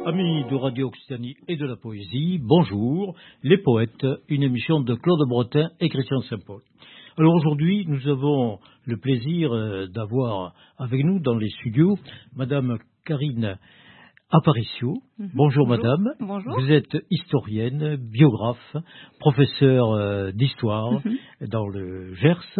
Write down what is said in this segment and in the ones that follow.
Amis de Radio Occitanie et de la poésie, bonjour, les poètes, une émission de Claude Bretin et Christian Saint-Paul. Alors aujourd'hui, nous avons le plaisir d'avoir avec nous dans les studios Madame Karine Aparicio. Bonjour Madame. Bonjour. Vous êtes historienne, biographe, professeure d'histoire dans le Gers.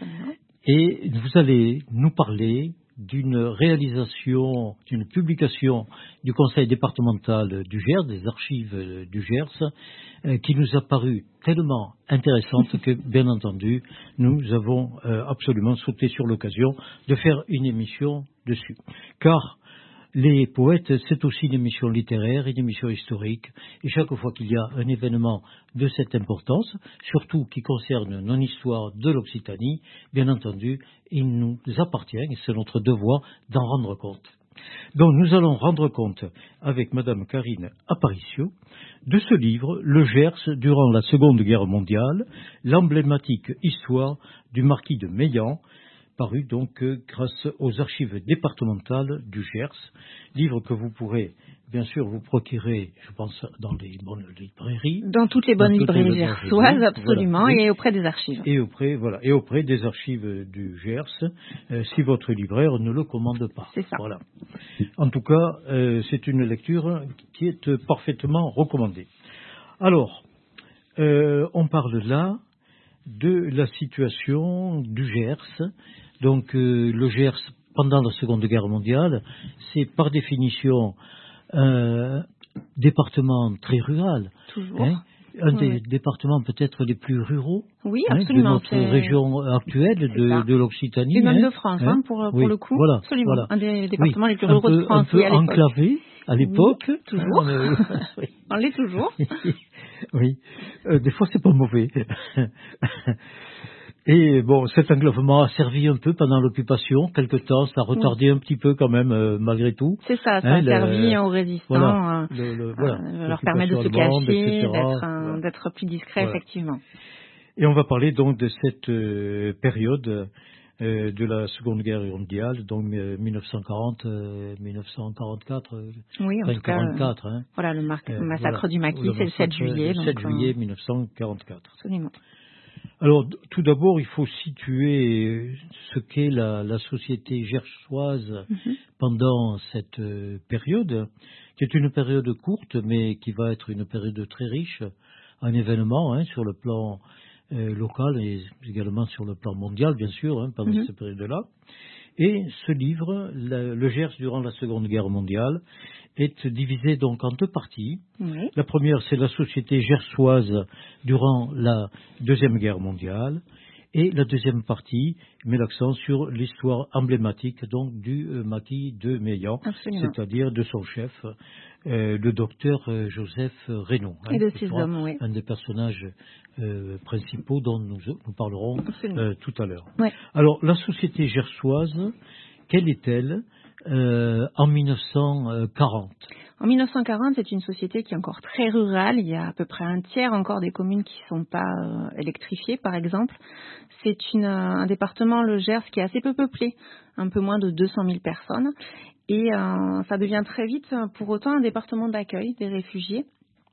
Et vous allez nous parler d'une réalisation, d'une publication du Conseil départemental du Gers, des archives du Gers, qui nous a paru tellement intéressante que, bien entendu, nous avons absolument sauté sur l'occasion de faire une émission dessus. Car les poètes, c'est aussi une émission littéraire, une émission historique, et chaque fois qu'il y a un événement de cette importance, surtout qui concerne non-histoire de l'Occitanie, bien entendu, il nous appartient, et c'est notre devoir, d'en rendre compte. Donc nous allons rendre compte, avec Madame Karine Aparicio, de ce livre, Le Gers durant la Seconde Guerre mondiale, l'emblématique histoire du marquis de Meilhan, paru donc grâce aux archives départementales du Gers, livre que vous pourrez bien sûr vous procurer, je pense, dans les bonnes librairies. Dans toutes les bonnes librairies gersoises, absolument, voilà. Et auprès des archives. Et auprès des archives du Gers, si votre libraire ne le commande pas. C'est ça. Voilà. En tout cas, c'est une lecture qui est parfaitement recommandée. Alors, on parle là de la situation du Gers. Donc le Gers, pendant la Seconde Guerre mondiale, c'est par définition un département très rural. Toujours. Un des départements peut-être les plus ruraux absolument, de notre région actuelle, de l'Occitanie. Et même de France, pour le coup. Voilà, absolument. Voilà. Un des départements les plus ruraux de France. Un peu enclavé à l'époque. Oui, toujours. On l'est toujours. Oui. Des fois, c'est pas mauvais. Et bon, cet enclavement a servi un peu pendant l'occupation, quelque temps, ça a retardé un petit peu quand même, malgré tout. C'est ça, ça a servi aux résistants, leur permettre de se cacher, d'être plus discrets, effectivement. Et on va parler donc de cette période de la Seconde Guerre mondiale, donc 1940, 1944. Oui, en tout cas, 44, voilà, le massacre du Maquis, c'est le 7 juillet. Le 7 juillet 1944. Absolument. Alors, tout d'abord, il faut situer ce qu'est la société gersoise pendant cette période, qui est une période courte, mais qui va être une période très riche en événements sur le plan local et également sur le plan mondial, bien sûr, pendant cette période-là. Et ce livre, Le Gers durant la Seconde Guerre mondiale, est divisé donc en deux parties. Oui. La première, c'est la société gersoise durant la Deuxième Guerre mondiale. Et la deuxième partie met l'accent sur l'histoire emblématique donc du maquis de Meilhan, c'est-à-dire de son chef, le docteur Joseph Reynaud. Et de ses hommes, oui. Un des personnages principaux dont nous parlerons tout à l'heure. Oui. Alors, la société gersoise, quelle est-elle en 1940? En 1940, c'est une société qui est encore très rurale. Il y a à peu près un tiers encore des communes qui ne sont pas électrifiées, par exemple. C'est un département, le Gers, qui est assez peu peuplé, un peu moins de 200 000 personnes. Et ça devient très vite, pour autant, un département d'accueil des réfugiés.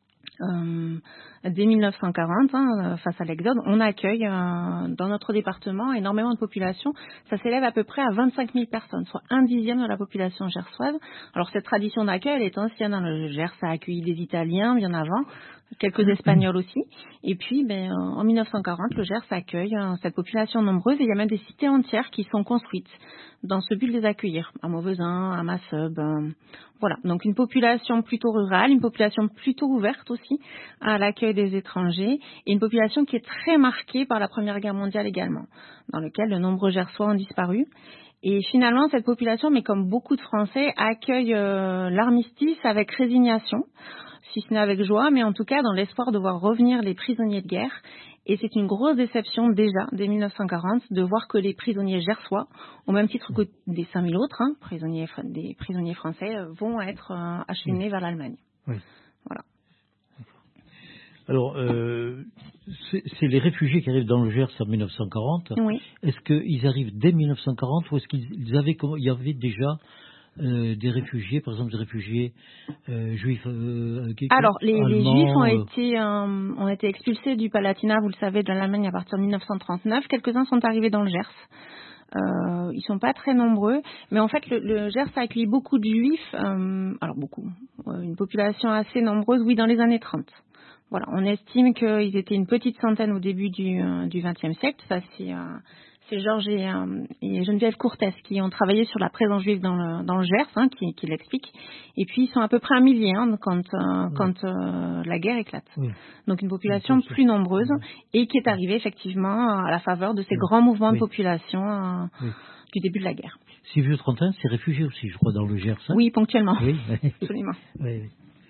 Dès 1940, face à l'exode, on accueille dans notre département énormément de population. Ça s'élève à peu près à 25 000 personnes, soit 1/10 de la population gersoise. Alors cette tradition d'accueil, elle est ancienne. Le Gers a accueilli des Italiens bien avant, quelques Espagnols aussi. Et puis, en 1940, le Gers accueille cette population nombreuse et il y a même des cités entières qui sont construites dans ce but de les accueillir. À Mauvezin, à Masseube, voilà. Donc une population plutôt rurale, une population plutôt ouverte aussi à l'accueil des étrangers et une population qui est très marquée par la Première Guerre mondiale également, dans laquelle de nombreux Gersois ont disparu. Et finalement, cette population, mais comme beaucoup de Français, accueille l'armistice avec résignation, si ce n'est avec joie, mais en tout cas dans l'espoir de voir revenir les prisonniers de guerre. Et c'est une grosse déception déjà, dès 1940, de voir que les prisonniers gersois, au même titre que des 5000 autres, des prisonniers français, vont être acheminés vers l'Allemagne. Oui. Voilà. Alors, c'est les réfugiés qui arrivent dans le Gers en 1940. Oui. Est-ce qu'ils arrivent dès 1940 ou est-ce qu'il y avait déjà des réfugiés, par exemple des réfugiés juifs Alors, les allemands, Juifs ont été expulsés du Palatinat, vous le savez, de l'Allemagne à partir de 1939. Quelques-uns sont arrivés dans le Gers. Ils sont pas très nombreux, mais en fait le Gers a accueilli beaucoup de Juifs, alors beaucoup, une population assez nombreuse, oui, dans les années 30. Voilà, on estime qu'ils étaient une petite centaine au début du XXe siècle. Ça, c'est Georges et Geneviève Courtès qui ont travaillé sur la présence juive dans le Gers, qui l'expliquent. Et puis ils sont à peu près 1 millier quand la guerre éclate. Oui. Donc une population plus nombreuse et qui est arrivée effectivement à la faveur de ces grands mouvements de population du début de la guerre. Ces vieux 31, c'est réfugiés aussi, je crois, dans le Gers. Oui, ponctuellement. Oui, absolument. Oui.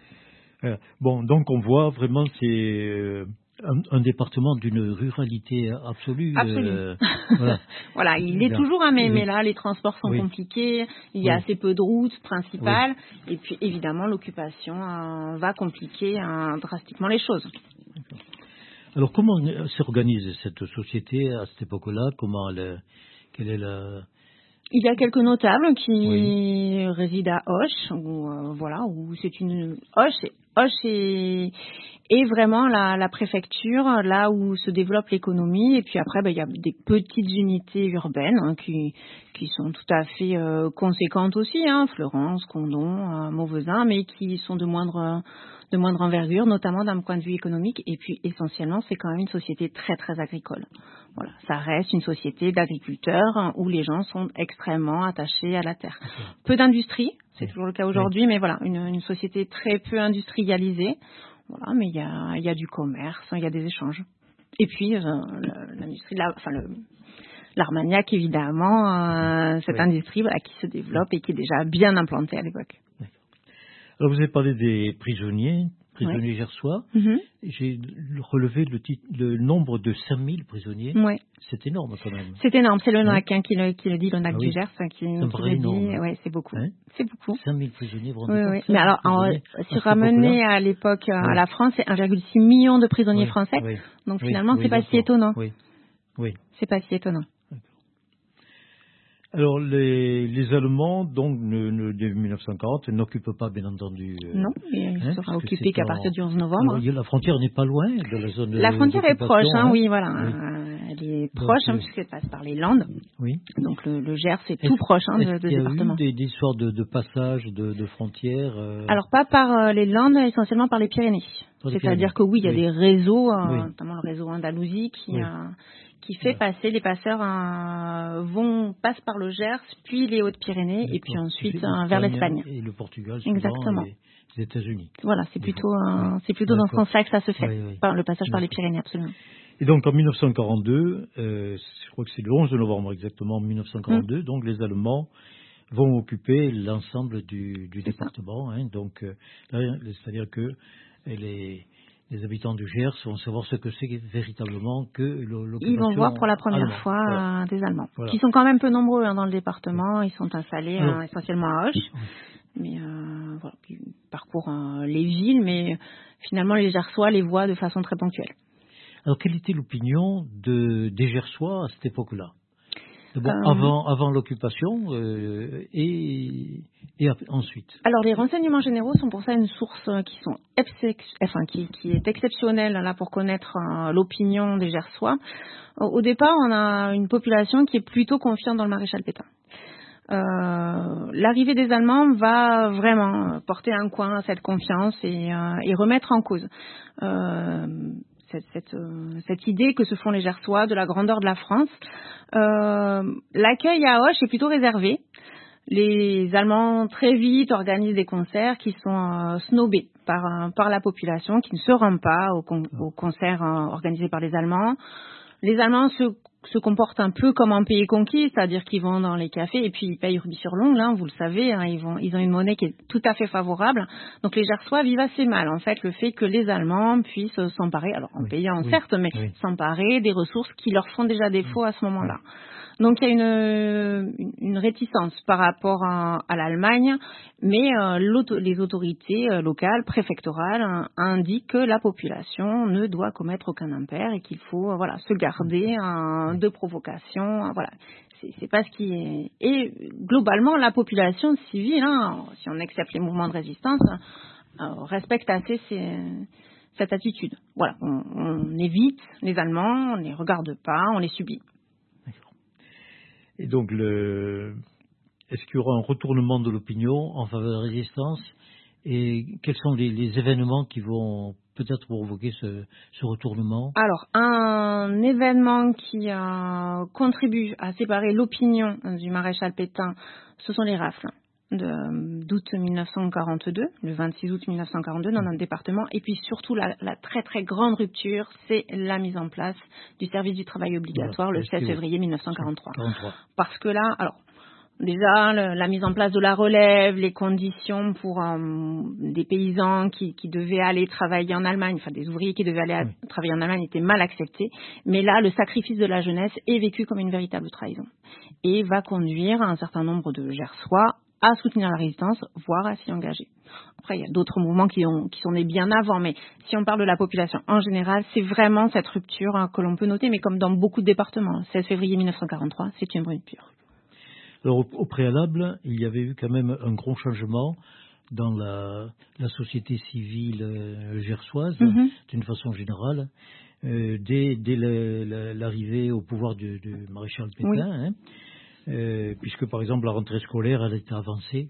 Bon, donc on voit vraiment c'est un département d'une ruralité absolue. Voilà. Voilà, il est toujours mais là les transports sont compliqués, il y a assez peu de routes principales et puis évidemment l'occupation va compliquer drastiquement les choses. Alors comment s'organise cette société à cette époque-là? Quelle est la... Il y a quelques notables qui résident à Auch, où c'est une Auch est vraiment la préfecture, là où se développe l'économie. Et puis après, il y a des petites unités urbaines qui sont tout à fait conséquentes aussi, Fleurance, Condom, Mauvezin, mais qui sont de moindre envergure, notamment d'un point de vue économique. Et puis essentiellement, c'est quand même une société très très agricole. Voilà, ça reste une société d'agriculteurs où les gens sont extrêmement attachés à la terre. Peu d'industrie, c'est toujours le cas aujourd'hui, mais voilà, une société très peu industrialisée. Voilà, mais il y a du commerce, il y a des échanges. Et puis l'industrie, l'Armagnac évidemment, cette industrie qui se développe et qui est déjà bien implantée à l'époque. Alors vous avez parlé des prisonniers gersois. Mm-hmm. J'ai relevé le nombre de 5000 prisonniers. Ouais. C'est énorme quand même. C'est énorme, c'est le NAC qui le dit, le NAC du Gers qui le dit. Oui, c'est beaucoup. C'est beaucoup. 5000 prisonniers, vous rendez compte? Mais alors, si ramené à l'époque à la France, c'est 1,6 million de prisonniers français. Oui. Donc finalement, c'est pas si étonnant. Oui. C'est pas si étonnant. Alors, les Allemands, donc, dès 1940, n'occupent pas, bien entendu... non, il ne sera occupé qu'à partir du 11 novembre. Alors, la frontière n'est pas loin de la zone La frontière est proche, oui, voilà. Oui. Elle est proche, puisqu'elle passe par les Landes. Oui. Donc, le Gers est tout proche de département. Il y a eu des histoires de passage de frontières Alors, pas par les Landes, essentiellement par les Pyrénées. C'est-à-dire que oui, il y a des réseaux, notamment le réseau Andalousie, qui fait passer, les passeurs passent par le Gers, puis les Hautes-Pyrénées, et puis ensuite vers l'Espagne. Et le Portugal, exactement. Et les États-Unis. Voilà, c'est plutôt dans ce sens-là que ça se fait, le passage par les Pyrénées, absolument. Et donc en 1942, je crois que c'est le 11 novembre exactement, 1942, donc les Allemands vont occuper l'ensemble du département. Donc, c'est-à-dire que les habitants du Gers vont savoir ce que c'est véritablement que l'occupation. Ils vont voir pour la première fois des Allemands, qui sont quand même peu nombreux dans le département. Ils sont installés essentiellement à Auch, mais ils parcourent les villes, mais finalement les Gersois les voient de façon très ponctuelle. Alors, quelle était l'opinion des Gersois à cette époque-là? D'abord, avant l'occupation et ensuite. Alors, les renseignements généraux sont pour ça une source qui est exceptionnelle là pour connaître l'opinion des Gersois. Au départ, on a une population qui est plutôt confiante dans le maréchal Pétain. L'arrivée des Allemands va vraiment porter un coin à cette confiance et remettre en cause cette idée que se font les Gersois de la grandeur de la France. L'accueil à Auch est plutôt réservé. Les Allemands très vite organisent des concerts qui sont snobés par la population, qui ne se rend pas aux concerts organisés par les Allemands. Les Allemands se comportent un peu comme un pays conquis, c'est-à-dire qu'ils vont dans les cafés et puis ils payent rubis sur l'ongle, vous le savez, ils ont une monnaie qui est tout à fait favorable. Donc les Gersois vivent assez mal, en fait, le fait que les Allemands puissent s'emparer, alors en payant certes, mais s'emparer des ressources qui leur font déjà défaut à ce moment-là. Donc il y a une réticence par rapport à l'Allemagne, mais les autorités locales, préfectorales, indiquent que la population ne doit commettre aucun impair et qu'il faut se garder de provocation. Voilà. c'est pas ce qui est. Et globalement, la population civile, hein, si on accepte les mouvements de résistance, respecte assez cette attitude. Voilà, on évite les Allemands, on les regarde pas, on les subit. D'accord. Et donc, est-ce qu'il y aura un retournement de l'opinion en faveur de la résistance? Et quels sont les événements qui vont peut-être provoquer ce retournement? Alors, un événement qui contribue à séparer l'opinion du maréchal Pétain, ce sont les rafles d'août 1942, le 26 août 1942 dans notre département. Et puis surtout, la très très grande rupture, c'est la mise en place du service du travail obligatoire le 16 février 1943. Parce que là, alors, déjà, la mise en place de la relève, les conditions pour des paysans qui devaient aller travailler en Allemagne, enfin des ouvriers qui devaient aller travailler en Allemagne étaient mal acceptés. Mais là, le sacrifice de la jeunesse est vécu comme une véritable trahison et va conduire un certain nombre de Gersois à soutenir la résistance, voire à s'y engager. Après, il y a d'autres mouvements qui sont nés bien avant, mais si on parle de la population en général, c'est vraiment cette rupture que l'on peut noter, mais comme dans beaucoup de départements. 16 février 1943, c'est une rupture. Alors, au préalable, il y avait eu quand même un gros changement dans la société civile gersoise, d'une façon générale, dès l'arrivée au pouvoir du maréchal Pétain, puisque par exemple la rentrée scolaire elle était avancée,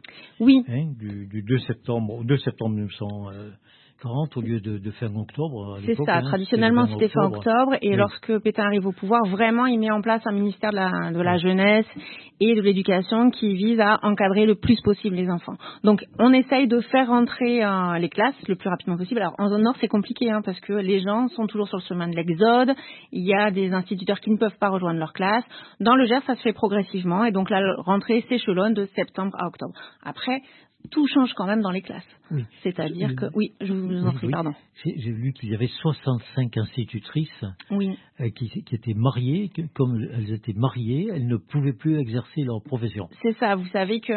du 2 septembre au 2 septembre 1940 au lieu de fin octobre. C'est ça, traditionnellement c'était fin octobre, et lorsque Pétain arrive au pouvoir, vraiment il met en place un ministère de la jeunesse et de l'éducation qui vise à encadrer le plus possible les enfants. Donc on essaye de faire rentrer les classes le plus rapidement possible. Alors en zone nord c'est compliqué parce que les gens sont toujours sur le chemin de l'exode, il y a des instituteurs qui ne peuvent pas rejoindre leur classe. Dans le Gers ça se fait progressivement et donc la rentrée s'échelonne de septembre à octobre. Après, tout change quand même dans les classes. Oui. C'est-à-dire que... Oui, je vous en prie, pardon. J'ai vu qu'il y avait 65 institutrices qui étaient mariées. Comme elles étaient mariées, elles ne pouvaient plus exercer leur profession. C'est ça. Vous savez que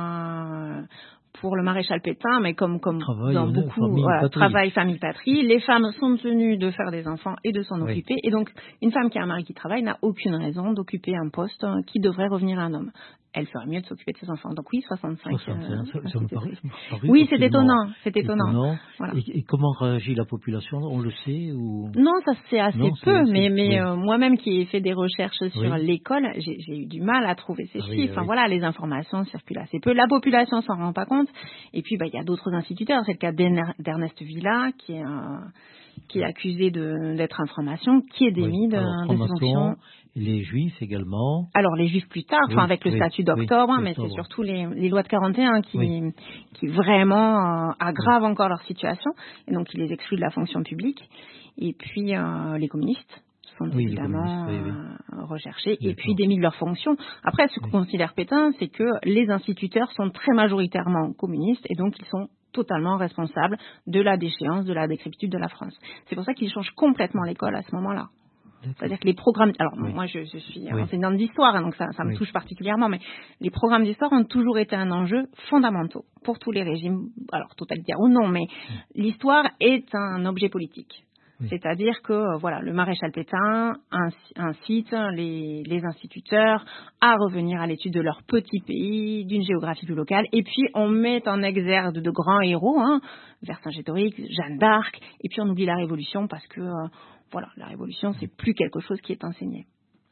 pour le maréchal Pétain, mais comme dans beaucoup, travail, famille, patrie, les femmes sont tenues de faire des enfants et de s'en occuper. Et donc, une femme qui a un mari qui travaille n'a aucune raison d'occuper un poste qui devrait revenir à un homme. Elle ferait mieux de s'occuper de ses enfants. Donc oui, 65. Ça me paraît oui, c'est étonnant. C'est étonnant. Voilà. Et comment réagit la population? On le sait ou... Non, ça c'est assez peu. Mais moi-même qui ai fait des recherches sur l'école, j'ai eu du mal à trouver ces chiffres. Enfin voilà, les informations circulent assez peu. La population s'en rend pas compte. Et puis il y a d'autres instituteurs. C'est le cas d'Ernest Villa qui est accusé d'être information, qui est démis de ses fonctions. Les Juifs également. Alors les Juifs plus tard, avec le statut d'octobre, mais c'est surtout les lois de 41 qui vraiment aggravent encore leur situation, et donc qui les excluent de la fonction publique. Et puis les communistes sont évidemment recherchés, et puis démis de leur fonction. Après, ce que considère Pétain, c'est que les instituteurs sont très majoritairement communistes, et donc ils sont totalement responsables de la déchéance, de la décrépitude de la France. C'est pour ça qu'il change complètement l'école à ce moment-là. C'est-à-dire que les programmes... Alors, moi, je suis enseignante d'histoire, donc ça me touche particulièrement, mais les programmes d'histoire ont toujours été un enjeu fondamental pour tous les régimes, alors totalitaires ou non, mais l'histoire est un objet politique. C'est-à-dire que le maréchal Pétain incite les instituteurs à revenir à l'étude de leur petit pays, d'une géographie plus locale, et puis on met en exergue de grands héros, Vercingétorix, Jeanne d'Arc, et puis on oublie la Révolution parce que la Révolution c'est plus quelque chose qui est enseigné.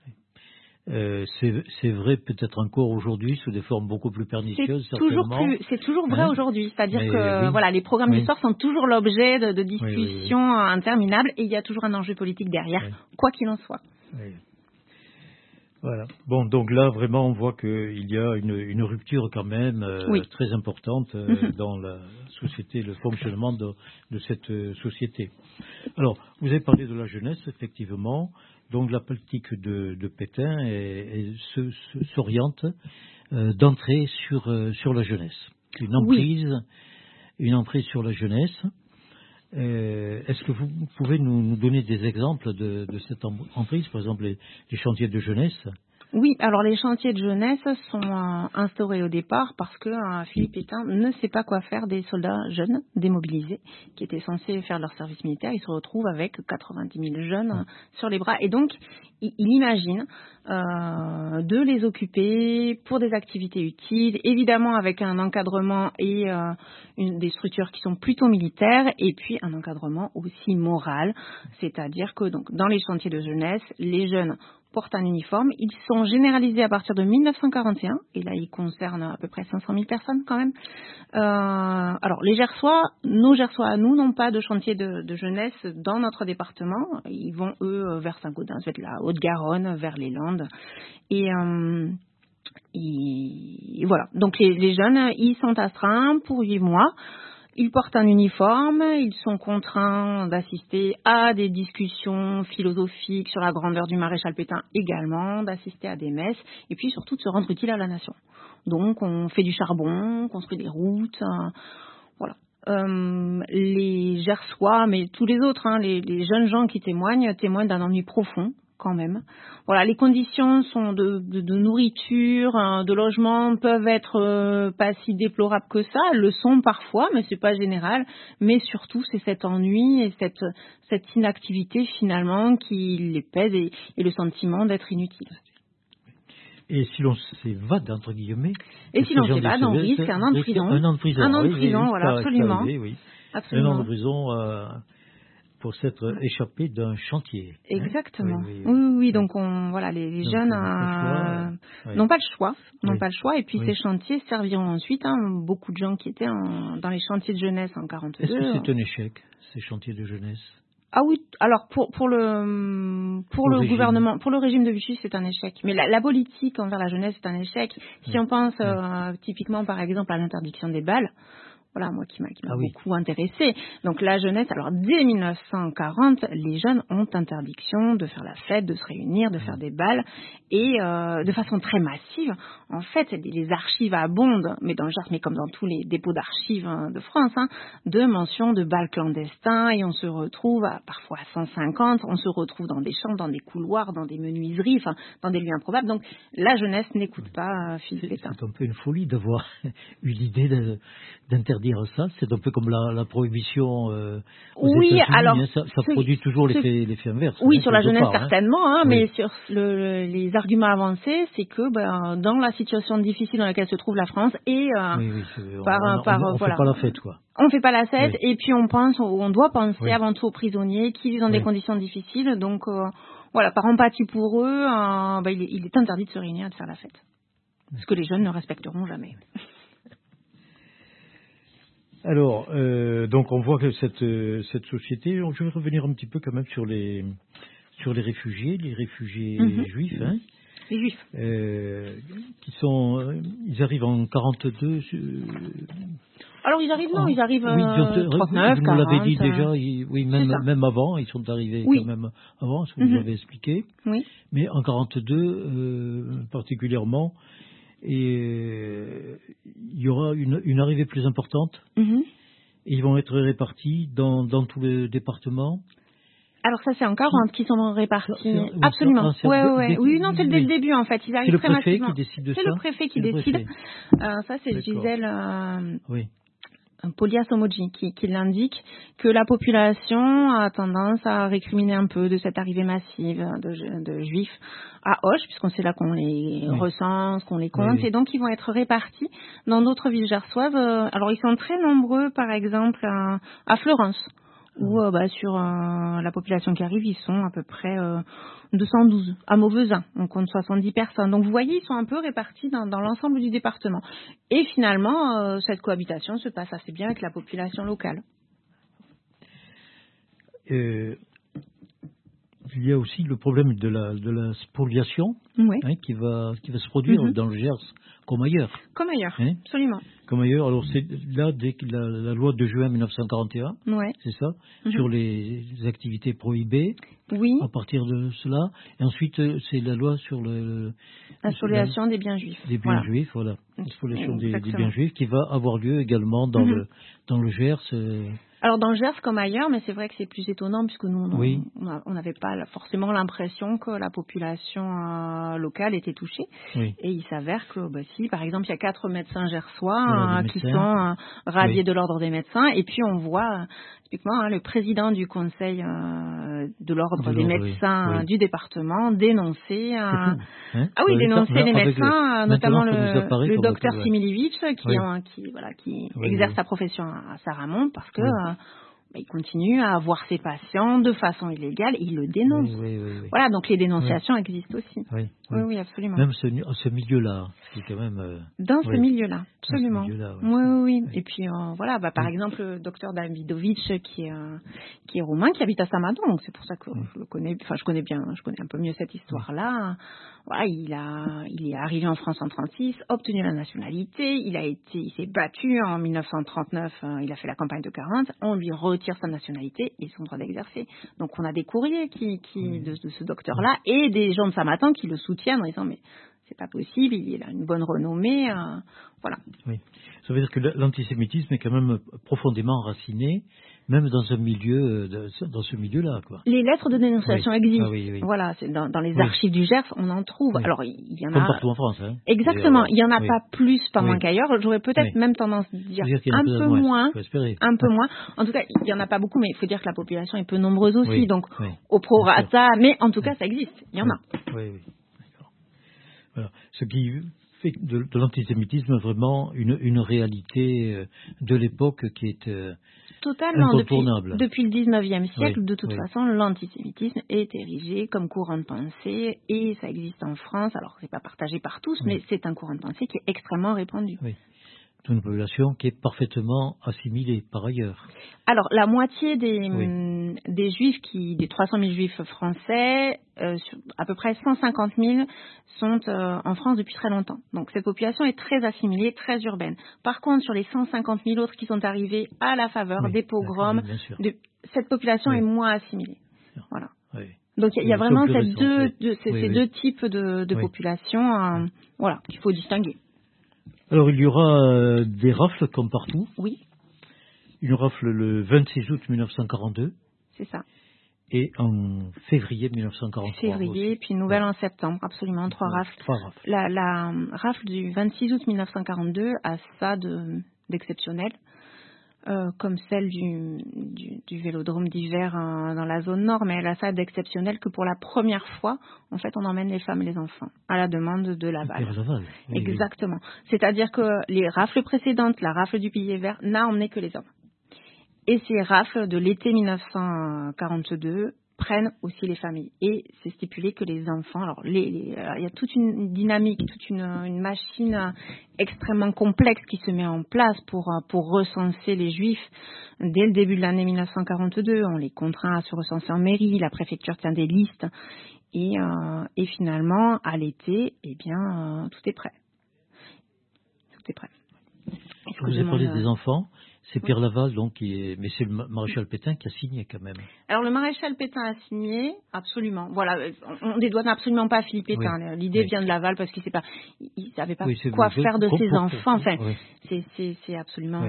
C'est vrai peut-être encore aujourd'hui sous des formes beaucoup plus pernicieuses. C'est toujours vrai aujourd'hui, c'est-à-dire que les programmes d'histoire sont toujours l'objet de discussions interminables et il y a toujours un enjeu politique derrière, quoi qu'il en soit. Voilà. Bon, donc là vraiment on voit qu'il y a une rupture quand même très importante dans la société, le fonctionnement de cette société. Alors, vous avez parlé de la jeunesse, effectivement. Donc la politique de Pétain s'oriente d'entrée sur la jeunesse. Une entrée sur la jeunesse. Est-ce que vous pouvez nous donner des exemples de cette emprise, par exemple les chantiers de jeunesse? Oui, alors les chantiers de jeunesse sont instaurés au départ parce que Philippe Pétain ne sait pas quoi faire des soldats jeunes démobilisés qui étaient censés faire leur service militaire. Il se retrouve avec 90 000 jeunes sur les bras et donc il imagine de les occuper pour des activités utiles, évidemment avec un encadrement et des structures qui sont plutôt militaires et puis un encadrement aussi moral, c'est-à-dire que donc dans les chantiers de jeunesse, les jeunes portent un uniforme. Ils sont généralisés à partir de 1941, et là, ils concernent à peu près 500 000 personnes quand même. Alors, les Gersois, nos Gersois à nous, n'ont pas de chantier de jeunesse dans notre département. Ils vont, eux, vers Saint-Gaudens, vers la Haute-Garonne, vers les Landes. Et voilà. Donc, les jeunes, ils sont astreints pour 8 mois. Ils portent un uniforme, ils sont contraints d'assister à des discussions philosophiques sur la grandeur du maréchal Pétain également, d'assister à des messes, et puis surtout de se rendre utile à la nation. Donc on fait du charbon, on construit des routes, voilà. Les Gersois, mais tous les autres, les jeunes gens qui témoignent d'un ennui profond quand même. Voilà, les conditions sont de nourriture, de logement peuvent être pas si déplorables que ça. Elles le sont parfois, mais c'est pas général. Mais surtout, c'est cet ennui et cette inactivité finalement qui les pèse et le sentiment d'être inutile. Et si l'on s'évade, entre guillemets... Et si l'on s'évade, on risque un an de prison. Un an de prison. Un an de oui, prison, oui, voilà, absolument. Arrivé, oui. Absolument. Un an de prison pour s'être échappé d'un chantier. Exactement. Oui. Oui. Donc voilà, les jeunes n'ont pas le choix. N'ont pas le choix. Et puis ces chantiers serviront ensuite. Beaucoup de gens qui étaient dans les chantiers de jeunesse en 42. Est-ce que c'est un échec, ces chantiers de jeunesse? Ah oui, alors pour le gouvernement, pour le régime de Vichy, c'est un échec. Mais la politique envers la jeunesse, c'est un échec. Si on pense typiquement, par exemple, à l'interdiction des balles, voilà, moi qui m'a beaucoup intéressée. Donc la jeunesse, alors dès 1940, les jeunes ont interdiction de faire la fête, de se réunir, de faire des bals, et de façon très massive. En fait, les archives abondent, mais dans le Gers, mais comme dans tous les dépôts d'archives de France, de mentions de bals clandestins, et on se retrouve parfois à 150, on se retrouve dans des chambres, dans des couloirs, dans des menuiseries, enfin dans des lieux improbables. Donc la jeunesse n'écoute pas Philippe Pétain. C'est un peu une folie d'avoir eu l'idée d'interdire ça, c'est un peu comme la prohibition aux États-Unis. Alors ça produit toujours l'effet inverse. Oui, sur la jeunesse certainement, oui. Mais sur les arguments avancés, c'est que dans la situation difficile dans laquelle se trouve la France et on fait pas la fête, quoi. On fait pas la fête et puis on doit penser avant tout aux prisonniers qui vivent dans des conditions difficiles. Donc voilà, par empathie pour eux, il est interdit de se réunir et de faire la fête. Ce que les jeunes ne respecteront jamais. Alors, donc on voit que cette société, je vais revenir un petit peu quand même sur les réfugiés, juifs, Les juifs. Ils arrivent en 42. Alors ils arrivent 39, 40. Vous l'avez dit déjà, même avant, ils sont arrivés quand même avant, ce que vous avez expliqué. Oui. Mais en 42, particulièrement, et il y aura une arrivée plus importante. Et ils vont être répartis dans tout le département. Alors ça c'est en 40 qui sont répartis. Absolument. Oui, non, c'est dès le début en fait. Ils arrivent très massivement. C'est le préfet qui décide de ça. C'est le préfet qui décide. Ça c'est Gisèle Polias-Omoji qui l'indique que la population a tendance à récriminer un peu de cette arrivée massive de juifs à Auch, puisqu'on sait là qu'on les recense, qu'on les compte, et donc ils vont être répartis dans d'autres villes gersoises. Alors ils sont très nombreux, par exemple à Fleurance, où sur la population qui arrive, ils sont à peu près 212. À Mauvezin, on compte 70 personnes. Donc vous voyez, ils sont un peu répartis dans l'ensemble du département. Et finalement, cette cohabitation se passe assez bien avec la population locale. Il y a aussi le problème de la spoliation qui va se produire dans le Gers comme ailleurs. Comme ailleurs, absolument. Comme ailleurs. Alors c'est là dès que la loi de juin 1941, c'est ça, sur les activités prohibées. Oui. À partir de cela, et ensuite c'est la loi sur la spoliation des biens juifs. Des biens juifs, voilà. La spoliation des biens juifs qui va avoir lieu également dans le Gers. Alors dans le Gers comme ailleurs, mais c'est vrai que c'est plus étonnant puisque nous, Oui. on n'avait pas forcément l'impression que la population locale était touchée. Oui. Et il s'avère que, si, par exemple, il y a 4 médecins gersois Voilà, des qui médecins. sont radiés Oui. de l'ordre des médecins. Et puis on voit typiquement le président du conseil de l'ordre des médecins oui. du département dénoncer. C'est fou. Hein, Ah oui, dénoncer les avec médecins, notamment le docteur ouais. Similivitch qui Oui, exerce oui. sa profession à Saramon parce que Oui. il continue à voir ses patients de façon illégale et il le dénonce. Oui. Voilà, donc les dénonciations existent aussi. Oui. Oui, absolument. Même ce milieu-là, qui est quand même... Dans ce milieu-là, absolument. Dans ce milieu-là, oui. Et puis par exemple, le docteur Davidovitch qui est roumain, qui habite à Samadon, donc c'est pour ça que je le connais. Enfin, je connais un peu mieux cette histoire-là. Voilà, il est arrivé en France en 36, obtenu la nationalité. Il s'est battu en 1939. Il a fait la campagne de 40. On lui retire sa nationalité et son droit d'exercer. Donc on a des courriers de ce docteur-là et des gens de Samadon qui le soutiennent en disant mais c'est pas possible, il a une bonne renommée, voilà. Oui, ça veut dire que l'antisémitisme est quand même profondément enraciné, même dans un milieu, dans ce milieu-là, quoi. Les lettres de dénonciation existent. Oui. Voilà, c'est dans les archives du Gers, on en trouve. Alors il y en a. Comme partout en France, hein. Exactement, il y en a pas plus, pas moins qu'ailleurs. J'aurais peut-être même tendance à dire un peu moins. En tout cas, il y en a pas beaucoup, mais il faut dire que la population est peu nombreuse aussi, donc au prorata. Mais en tout cas, ça existe. Il y en a. Oui. D'accord. Voilà. Ce qui fait de l'antisémitisme vraiment une réalité de l'époque qui est totalement incontournable. Depuis le 19e siècle, de toute façon, l'antisémitisme est érigé comme courant de pensée et ça existe en France. Alors, c'est pas partagé par tous, mais c'est un courant de pensée qui est extrêmement répandu. Oui. Une population qui est parfaitement assimilée par ailleurs. Alors, la moitié des juifs, des 300 000 juifs français, à peu près 150 000 sont en France depuis très longtemps. Donc, cette population est très assimilée, très urbaine. Par contre, sur les 150 000 autres qui sont arrivés à la faveur des pogroms, cette population est moins assimilée. Voilà. Donc, il y a vraiment ces deux types de populations qu'il faut distinguer. Alors, il y aura des rafles comme partout. Oui. Une rafle le 26 août 1942. C'est ça. Et en février 1943. Puis une nouvelle en septembre, absolument, 3 rafles. La rafle du 26 août 1942 a ça d'exceptionnel, comme celle du vélodrome d'hiver dans la zone nord, mais elle a ça d'exceptionnel que pour la première fois, en fait, on emmène les femmes et les enfants à la demande de Laval. Exactement. C'est-à-dire que les rafles précédentes, la rafle du Pilier Vert, n'a emmené que les hommes. Et ces rafles de l'été 1942 prennent aussi les familles. Et c'est stipulé que les enfants... Alors, il y a toute une dynamique, toute une machine extrêmement complexe qui se met en place pour recenser les Juifs. Dès le début de l'année 1942, on les contraint à se recenser en mairie, la préfecture tient des listes. Et finalement, à l'été, tout est prêt. Tout est prêt. Vous avez parlé des enfants. C'est Pierre Laval, donc, mais c'est le maréchal Pétain qui a signé quand même. Alors, le maréchal Pétain a signé, absolument. Voilà, on ne dédouane absolument pas Philippe Pétain. L'idée vient de Laval parce qu'il ne savait pas quoi faire de ses enfants. Enfin, c'est absolument,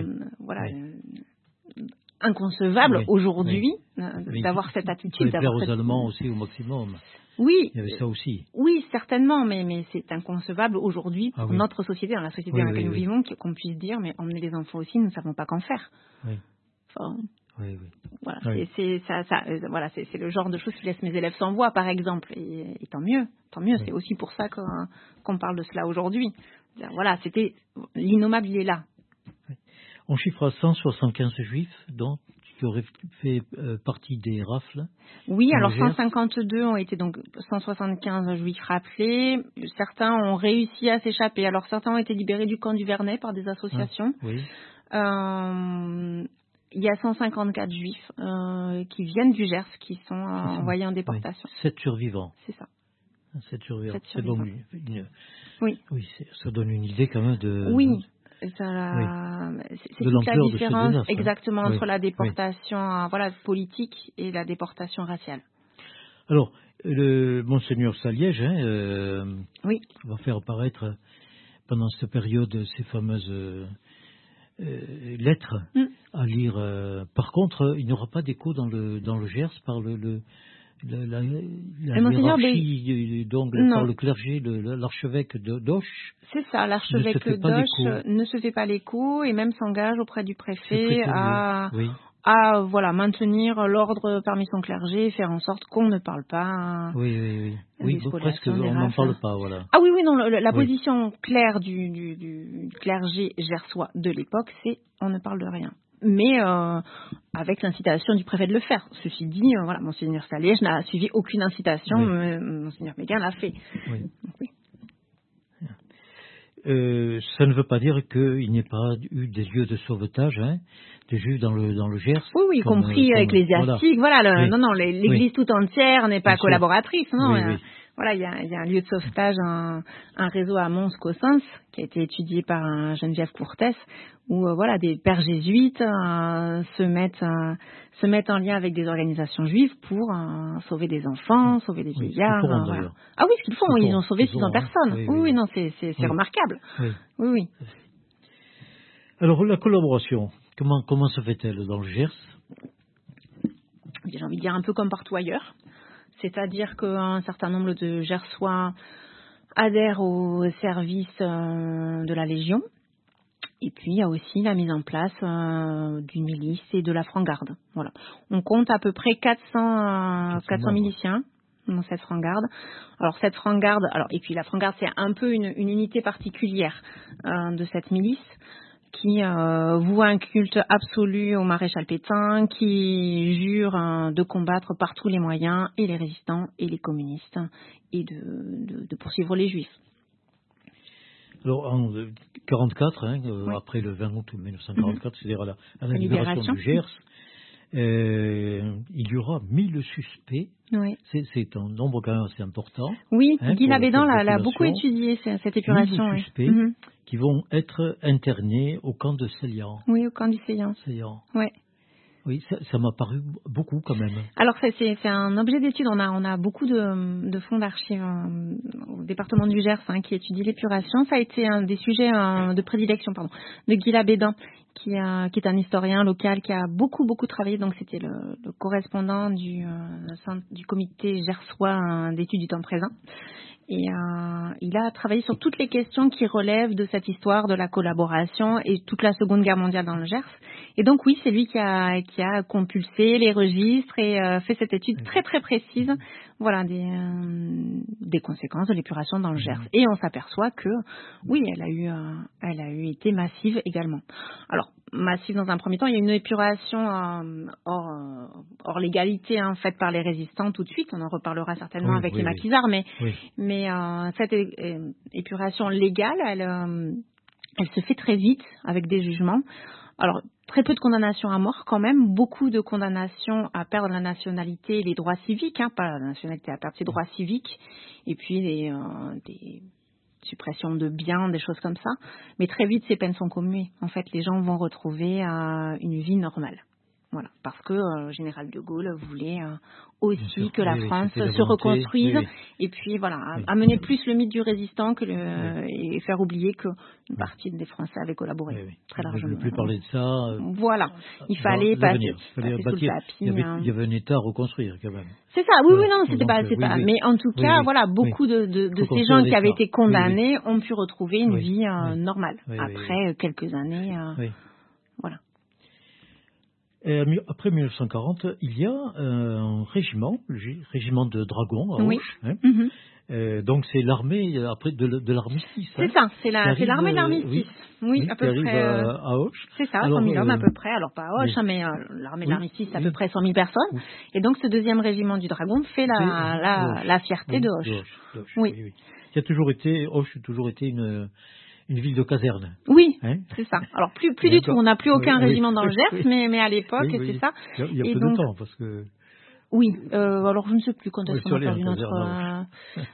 inconcevable aujourd'hui d'avoir cette attitude. Il fallait plaire aux Allemands aussi au maximum. Oui. Il y avait ça aussi. Oui, certainement, mais c'est inconcevable aujourd'hui pour notre société, dans la société dans laquelle nous vivons, qu'on puisse dire, mais emmener les enfants aussi, nous ne savons pas qu'en faire. Oui. Enfin, voilà, c'est le genre de choses qui laisse mes élèves sans voix, par exemple. Et tant mieux. C'est aussi pour ça qu'on parle de cela aujourd'hui. Voilà, l'innommable, il est là. On chiffre à 175 juifs, donc, qui auraient fait partie des rafles. Oui, alors 152 ont été donc 175 juifs rappelés. Certains ont réussi à s'échapper. Alors certains ont été libérés du camp du Vernet par des associations. Il y a 154 juifs qui viennent du Gers, qui sont envoyés en déportation. 7 survivants. C'est ça. 7 survivants. Ça donne une idée quand même de... Oui. C'est toute la différence exactement entre la déportation politique et la déportation raciale. Alors, le Monseigneur Saliège va faire apparaître pendant cette période ces fameuses lettres à lire. Par contre, il n'y aura pas d'écho dans le Gers par la hiérarchie, donc par le clergé, l'archevêque d'Auch. C'est ça, l'archevêque d'Auch ne se fait pas l'écho et même s'engage auprès du préfet à maintenir l'ordre parmi son clergé et faire en sorte qu'on ne parle pas. Oui, presque on n'en parle pas, voilà. Ah oui, non, la position claire du clergé gersois de l'époque, c'est on ne parle de rien. Mais avec l'incitation du préfet de le faire. Ceci dit, Monseigneur Saliège n'a suivi aucune incitation, Monseigneur Méguin l'a fait. Oui. Oui. Ça ne veut pas dire qu'il n'y ait pas eu des lieux de sauvetage, des juifs dans le Gers. Oui, y compris ecclésiastiques. L'Église tout entière n'est pas collaboratrice. Non, il y a un lieu de sauvetage, un réseau à Mons-Cossens qui a été étudié par Geneviève Courtès, où des pères jésuites se mettent en lien avec des organisations juives pour sauver des enfants, sauver des vieillards. Ah oui, ce qu'ils font, ils ont sauvé 600 personnes. C'est remarquable. Oui. Alors la collaboration, comment se fait-elle dans le Gers? J'ai envie de dire un peu comme partout ailleurs. C'est-à-dire qu'un certain nombre de Gersois adhèrent au service de la Légion. Et puis, il y a aussi la mise en place d'une milice et de la franc-garde. Voilà. On compte à peu près 400 miliciens dans cette franc-garde. Alors, cette franc-garde, et puis la franc-garde, c'est un peu une unité particulière de cette milice, qui voue un culte absolu au maréchal Pétain, qui jure de combattre par tous les moyens et les résistants et les communistes et de poursuivre les juifs. Alors en 1944, après le 20 août 1944, c'est-à-dire à la libération du Gers, il y aura 1000 suspects. Oui. C'est un nombre quand même assez important. Oui, Guy Labédan l'a beaucoup étudié, cette épuration. 1000 suspects qui vont être internés au camp de Célian. Oui, au camp du Célian. Oui. Oui, ça m'a paru beaucoup quand même. Alors c'est un objet d'étude. On a beaucoup de fonds d'archives au département du Gers qui étudie l'épuration. Ça a été un des sujets de prédilection de Guy Labédan, qui est un historien local qui a beaucoup travaillé. Donc c'était le correspondant du comité gersois d'études du temps présent. Et il a travaillé sur toutes les questions qui relèvent de cette histoire de la collaboration et toute la Seconde Guerre mondiale dans le Gers. Et donc oui, c'est lui qui a compulsé les registres et fait cette étude très précise, des conséquences de l'épuration dans le Gers. Et on s'aperçoit que oui, elle a eu été massive également. Alors massive dans un premier temps, il y a une épuration hors légalité faite par les résistants tout de suite. On en reparlera certainement avec les maquisards, mais cette épuration légale, elle se fait très vite avec des jugements. Alors, très peu de condamnations à mort quand même, beaucoup de condamnations à perdre la nationalité et les droits civiques, pas la nationalité, à perdre ses droits civiques, et puis des suppressions de biens, des choses comme ça. Mais très vite, ces peines sont commuées. En fait, les gens vont retrouver une vie normale. Voilà, parce que le général de Gaulle voulait aussi que la France se reconstruise et puis amener plus le mythe du résistant et faire oublier qu'une partie des Français avaient collaboré très largement. Je ne veux plus parler de ça. Voilà, il fallait passer sous le tapis. Il y avait un État à reconstruire quand même. C'est ça, c'était pas. Mais en tout cas, beaucoup de ces gens qui avaient été condamnés ont pu retrouver une vie normale après quelques années. Voilà. Et après 1940, il y a un régiment, le régiment de dragons à Auch. Donc c'est l'armée après de l'armistice. C'est ça, c'est l'armée de l'armistice. Oui, à peu près. À Auch. C'est ça, 100 000 hommes à peu près. Alors pas à Auch, mais l'armée de l'armistice, c'est à peu près 100 000 personnes. Et donc ce deuxième régiment du dragon fait la fierté de Auch. Oui. Qui a toujours été, Auch a toujours été une ville de caserne. Oui, c'est ça. Alors plus du tout, on n'a plus aucun régiment dans le Gers, mais à l'époque, c'est ça. Il y a peu de temps, parce que... Oui, alors je ne sais plus quand est-ce qu'on a perdu notre...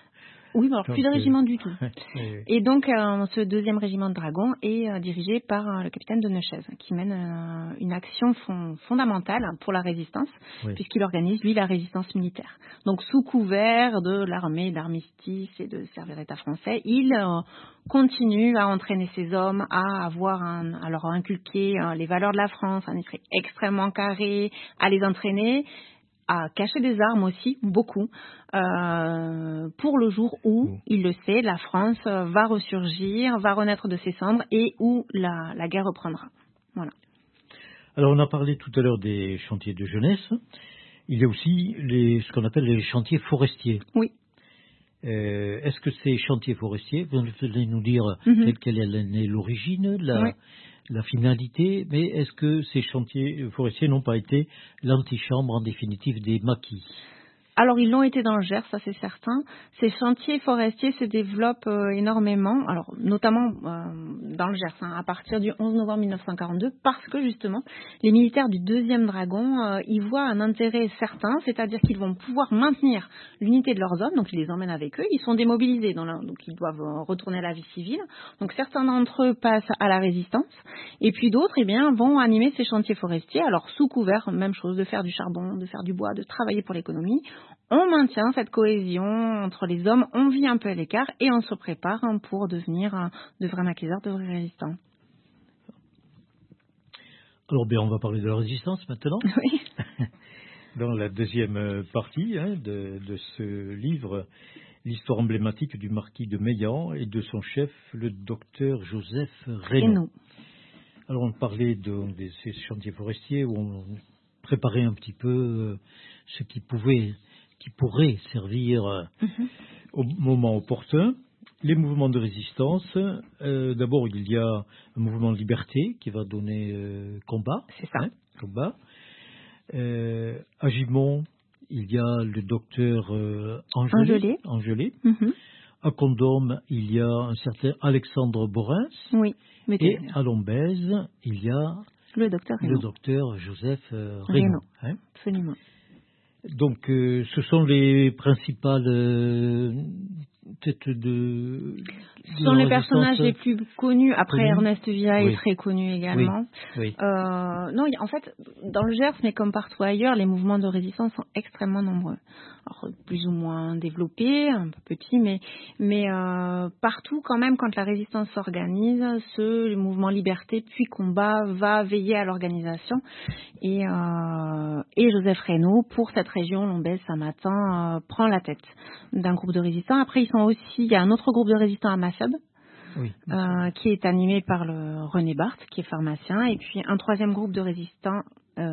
Oui, alors plus de régiment du tout. Oui. Et donc, ce 2e régiment de dragons est dirigé par le capitaine de Neuchèze, qui mène une action fondamentale pour la résistance, Oui. puisqu'il organise, lui, la résistance militaire. Donc, sous couvert de l'armée d'armistice et de servir l'État français, il continue à entraîner ses hommes, à leur inculquer les valeurs de la France, un esprit extrêmement carré, à les entraîner, à cacher des armes aussi, beaucoup, pour le jour où, il le sait, la France va ressurgir, va renaître de ses cendres et où la guerre reprendra. Voilà. Alors, on a parlé tout à l'heure des chantiers de jeunesse. Il y a aussi ce qu'on appelle les chantiers forestiers. Oui. Est-ce que ces chantiers forestiers, vous allez nous dire quelle est l'origine, la finalité, mais est-ce que ces chantiers forestiers n'ont pas été l'antichambre en définitive des maquis? Alors, ils l'ont été dans le Gers, ça c'est certain. Ces chantiers forestiers se développent énormément, alors notamment dans le Gers, à partir du 11 novembre 1942, parce que justement, les militaires du 2e dragon y voient un intérêt certain, c'est-à-dire qu'ils vont pouvoir maintenir l'unité de leurs hommes, donc ils les emmènent avec eux, ils sont démobilisés, donc ils doivent retourner à la vie civile. Donc certains d'entre eux passent à la résistance, et puis d'autres vont animer ces chantiers forestiers, alors sous couvert, même chose, de faire du charbon, de faire du bois, de travailler pour l'économie. On maintient cette cohésion entre les hommes, on vit un peu à l'écart et on se prépare pour devenir de vrais maquisards, de vrais résistants. Alors, on va parler de la résistance maintenant. Oui. Dans la 2e partie de ce livre, l'histoire emblématique du marquis de Meilhan et de son chef, le docteur Joseph Reynaud. Alors, on parlait de ces chantiers forestiers où on préparait un petit peu ce qui pourrait servir au moment opportun. Les mouvements de résistance, d'abord il y a un mouvement de liberté qui va donner combat. C'est ça. Combat. À Gimont, il y a le docteur Angelé. À Condom, il y a un certain Alexandre Borins. Oui. Et à Lombez, il y a le docteur Joseph Reynaud. Absolument. Donc, ce sont les principales têtes de ce sont les personnages les plus connus. Après, Ernest Villa est très connu également. Oui. Non, en fait, dans le Gers, mais comme partout ailleurs, les mouvements de résistance sont extrêmement nombreux. Alors, plus ou moins développés, un peu petits, mais partout, quand même, quand la résistance s'organise, le mouvement liberté puis combat va veiller à l'organisation. Et Joseph Reynaud, pour cette région, Lombez-Samatan, prend la tête d'un groupe de résistants. Après, il y a un autre groupe de résistants à Massab, qui est animé par le René Barthes, qui est pharmacien, et puis un 3e groupe de résistants,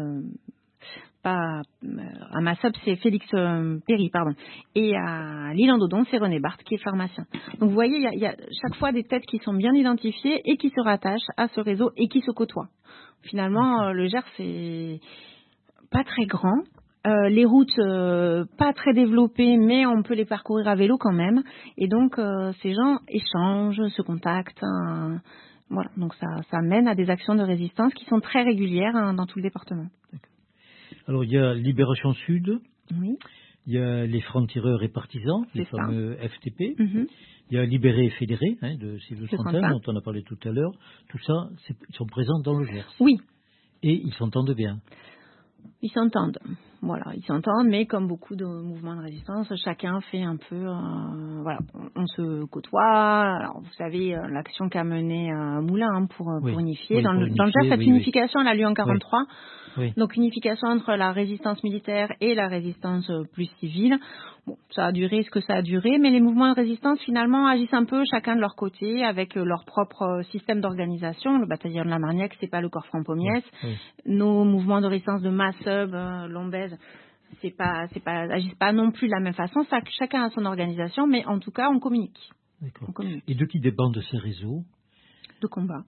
à Massab, c'est Félix Perry, pardon, et à l'Île-en-Dodon, c'est René Barthes, qui est pharmacien. Donc vous voyez, il y a chaque fois des têtes qui sont bien identifiées et qui se rattachent à ce réseau et qui se côtoient. Finalement, le Gers, c'est pas très grand. Les routes pas très développées, mais on peut les parcourir à vélo quand même. Et donc, ces gens échangent, se contactent. Voilà, donc ça mène à des actions de résistance qui sont très régulières dans tout le département. Alors, il y a Libération Sud. Oui. Il y a les francs-tireurs et partisans, les fameux FTP. Il y a Libérés et Fédérés, de Sylvain Santin, dont on a parlé tout à l'heure. Tout ça, ils sont présents dans le Gers. Oui. Et ils s'entendent bien. Ils s'entendent. Voilà, ils s'entendent, mais comme beaucoup de mouvements de résistance, chacun fait un peu... voilà, on se côtoie. Alors, vous savez, l'action qu'a menée Moulin pour unifier. Dans le Gers, cette unification, elle a lieu en 1943. Oui. Donc, unification entre la résistance militaire et la résistance plus civile. Bon, ça a duré ce que ça a duré, mais les mouvements de résistance, finalement, agissent un peu chacun de leur côté, avec leur propre système d'organisation. Le bataillon de la Marniaque, c'est pas le corps franc-pommiès. Nos mouvements de résistance de Massub, Lombez, agissent pas non plus de la même façon. Chacun a son organisation, mais en tout cas, on communique. D'accord. Et de qui dépendent ces réseaux de combat?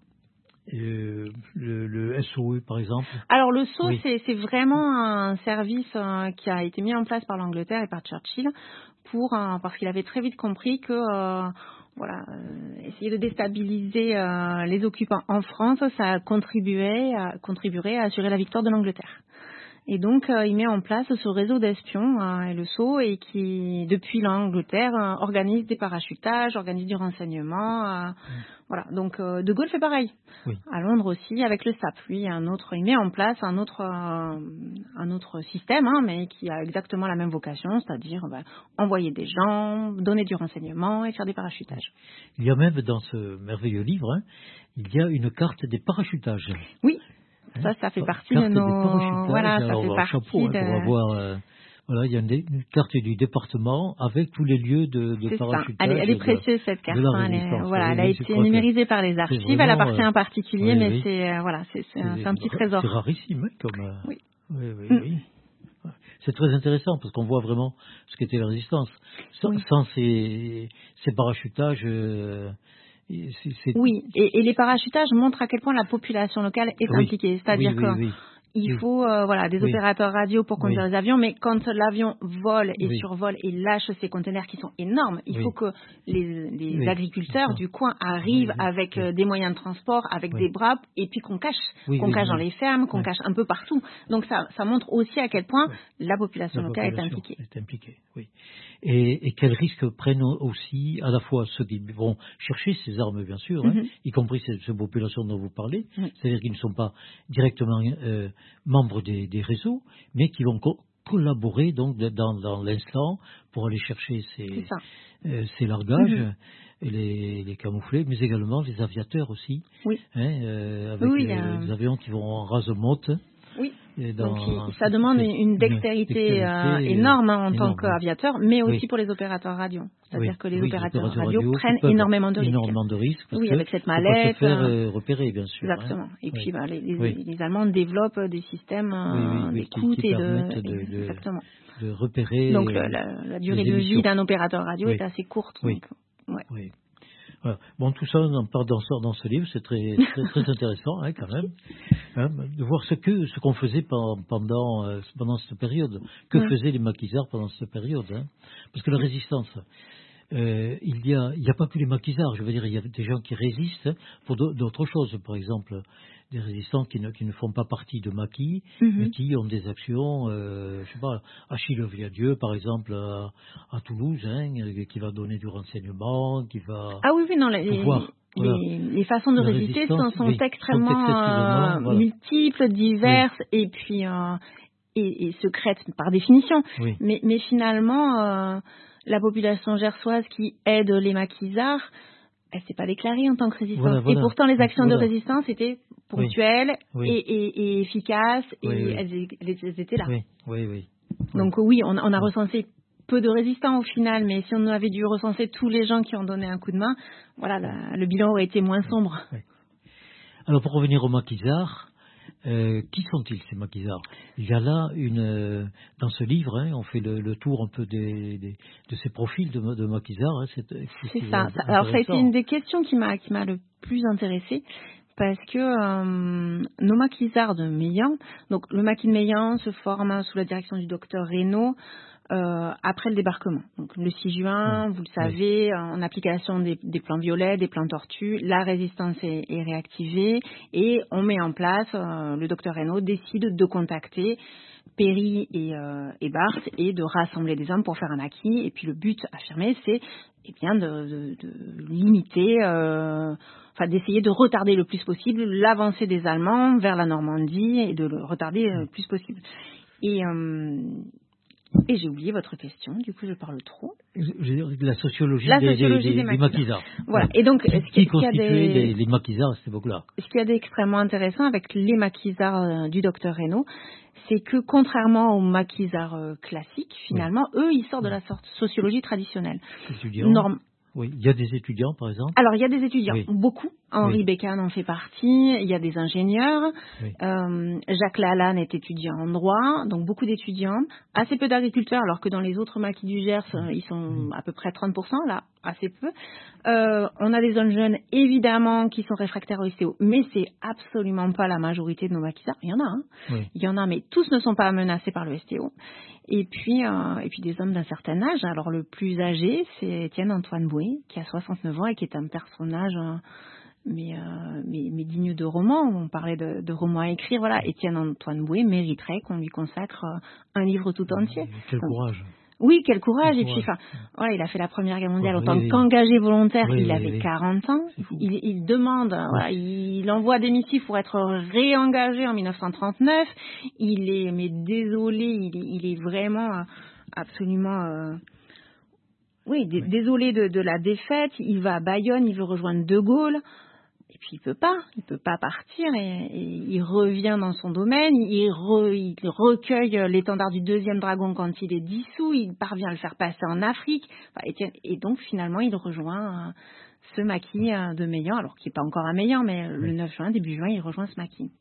Le SOE, par exemple. Alors, le SOE, c'est vraiment un service qui a été mis en place par l'Angleterre et par Churchill parce qu'il avait très vite compris que essayer de déstabiliser les occupants en France, ça contribuerait à assurer la victoire de l'Angleterre. Et donc, il met en place ce réseau d'espions, LSO, et qui, depuis l'Angleterre, organise des parachutages, organise du renseignement. Voilà. Donc, De Gaulle fait pareil. Oui. À Londres aussi, avec le SAP. Lui, il met en place un autre système, mais qui a exactement la même vocation, c'est-à-dire envoyer des gens, donner du renseignement et faire des parachutages. Il y a même dans ce merveilleux livre, il y a une carte des parachutages. Oui. Ça fait partie de nos... Voilà, ça fait partie chapeau, pour avoir... voilà, il y a une carte du département avec tous les lieux de parachutage. Elle est précieuse, cette carte. Elle a été numérisée par les archives. Vraiment, elle appartient à un particulier, mais c'est un petit trésor. C'est rarissime, comme... Oui. Oui. C'est très intéressant parce qu'on voit vraiment ce qu'était la résistance. Sans ces parachutages... Oui, et les parachutages montrent à quel point la population locale est impliquée. C'est-à-dire qu'il faut des opérateurs radio pour conduire les avions, mais quand l'avion vole et survole et lâche ces conteneurs qui sont énormes, il faut que les agriculteurs du coin arrivent avec des moyens de transport, avec des bras, et puis qu'on cache dans les fermes, qu'on cache un peu partout. Donc ça montre aussi à quel point la population locale est impliquée. Oui. Et quels risques prennent aussi à la fois ceux qui vont chercher ces armes, bien sûr, y compris ces populations dont vous parlez, c'est-à-dire qu'ils ne sont pas directement membres des réseaux, mais qui vont collaborer donc dans l'instant pour aller chercher ces largages. Et les camouflés, mais également les aviateurs aussi, avec les avions qui vont en rase-motte. Oui. Donc ça demande une dextérité énorme en tant qu'aviateur, mais aussi pour les opérateurs radio. C'est-à-dire que les opérateurs radio prennent énormément de risques. Avec cette mallette. Pour se faire repérer, bien sûr. Exactement. Et puis les Allemands développent des systèmes d'écoute qui et permettent de repérer. Donc la durée de vie d'un opérateur radio est assez courte. Oui. Voilà. Bon, tout ça, on en parle dans ce livre, c'est très intéressant, quand même, de voir ce qu'on faisait pendant cette période. Que faisaient les maquisards pendant cette période, parce que la résistance, il y a pas que les maquisards, je veux dire, il y a des gens qui résistent pour d'autres choses, par exemple, des résistants qui ne font pas partie de maquis, mais qui ont des actions, je sais pas, Achille Viadieu, par exemple, à Toulouse, qui va donner du renseignement, qui va... Ah oui, non, les façons de résister sont extrêmement multiples, diverses, et puis et secrètes par définition. Oui. Mais finalement, la population gersoise qui aide les maquisards, elle s'est pas déclarée en tant que résistante. Et pourtant, les actions de résistance étaient ponctuelles et efficaces, et elles étaient là. Oui. Donc on a recensé peu de résistants au final, mais si on avait dû recenser tous les gens qui ont donné un coup de main, le bilan aurait été moins sombre. Oui. Alors pour revenir aux maquisards, qui sont-ils ces maquisards? Il y a là dans ce livre, on fait le tour un peu de ces profils de maquisards. C'est ça. Alors ça a été une des questions qui m'a le plus intéressée, parce que nos maquisards de Meillan, donc le maquis de Meillan se forme sous la direction du docteur Reynaud après le débarquement. Donc le 6 juin, vous le savez, en application des plans violets, des plans tortues, la résistance est réactivée et on met en place, le docteur Reynaud décide de contacter Péry et Barthes et de rassembler des hommes pour faire un acquis. Et puis le but affirmé, c'est de limiter, d'essayer de retarder le plus possible l'avancée des Allemands vers la Normandie et de le retarder le plus possible. Et j'ai oublié votre question, du coup je parle trop. La sociologie des maquisards. Voilà. Et donc, qui constituait les maquisards à cette époque-là? Ce qu'il y a d'extrêmement intéressant avec les maquisards du docteur Reynaud, c'est que contrairement aux maquisards classiques, finalement, eux, ils sortent de la sociologie traditionnelle. Oui, il y a des étudiants, par exemple. Alors, il y a des étudiants, beaucoup. Henri Bécane en fait partie. Il y a des ingénieurs. Jacques Lalanne est étudiant en droit, donc beaucoup d'étudiants. Assez peu d'agriculteurs, alors que dans les autres maquis du Gers, ils sont à peu près 30%, là, assez peu. On a des jeunes, évidemment, qui sont réfractaires au STO, mais c'est absolument pas la majorité de nos maquisards. Il y en a, Il y en a, mais tous ne sont pas menacés par le STO. Et puis des hommes d'un certain âge. Alors le plus âgé, c'est Étienne Antoine Boué, qui a 69 ans et qui est un personnage digne de roman. On parlait de romans à écrire. Voilà, Étienne-Antoine Bouet mériterait qu'on lui consacre un livre tout entier. Quel courage. Oui, quel courage. Quel Et puis, courage. voilà, il a fait la Première Guerre mondiale en Oui, tant oui. qu'engagé volontaire. Oui, Il oui, avait oui. 40 ans. Il demande, voilà, il envoie des missives pour être réengagé en 1939. Il est, mais désolé, il est vraiment absolument, désolé de la défaite. Il va à Bayonne, il veut rejoindre De Gaulle. Et puis il peut pas partir et il revient dans son domaine, il recueille l'étendard du 2e dragon quand il est dissous, il parvient à le faire passer en Afrique, et donc finalement il rejoint ce maquis de Meillan, alors qu'il n'est pas encore à Meillan, mais le 9 juin, début juin, il rejoint ce maquis.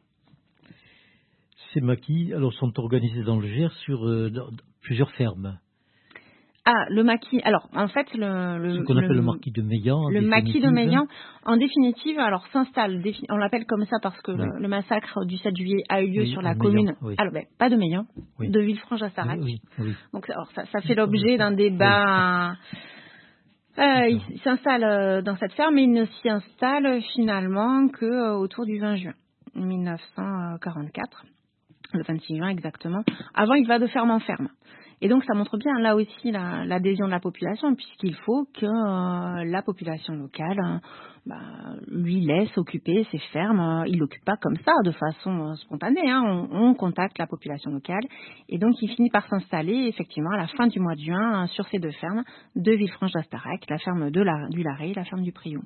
Ces maquis sont organisés dans le Gers sur plusieurs fermes. Ah, le maquis. Alors, en fait, ce qu'on appelle le maquis de Meillan. Le maquis de Meillan, en définitive, s'installe. On l'appelle comme ça parce que le massacre du 7 juillet a eu lieu sur la commune. Oui. Alors, pas de Meillan, de Villefranche-Astarac. Oui. Donc, ça fait l'objet d'un débat. Il s'installe dans cette ferme, mais il ne s'y installe finalement que autour du 20 juin 1944, le 26 juin exactement. Avant, il va de ferme en ferme. Et donc, ça montre bien, là aussi, l'adhésion de la population, puisqu'il faut que la population locale lui laisse occuper ses fermes. Il l'occupe pas comme ça, de façon spontanée. On contacte la population locale. Et donc, il finit par s'installer, effectivement, à la fin du mois de juin, sur ces deux fermes de Villefranche-d'Astarac, la ferme du Larrey et la ferme du Priou.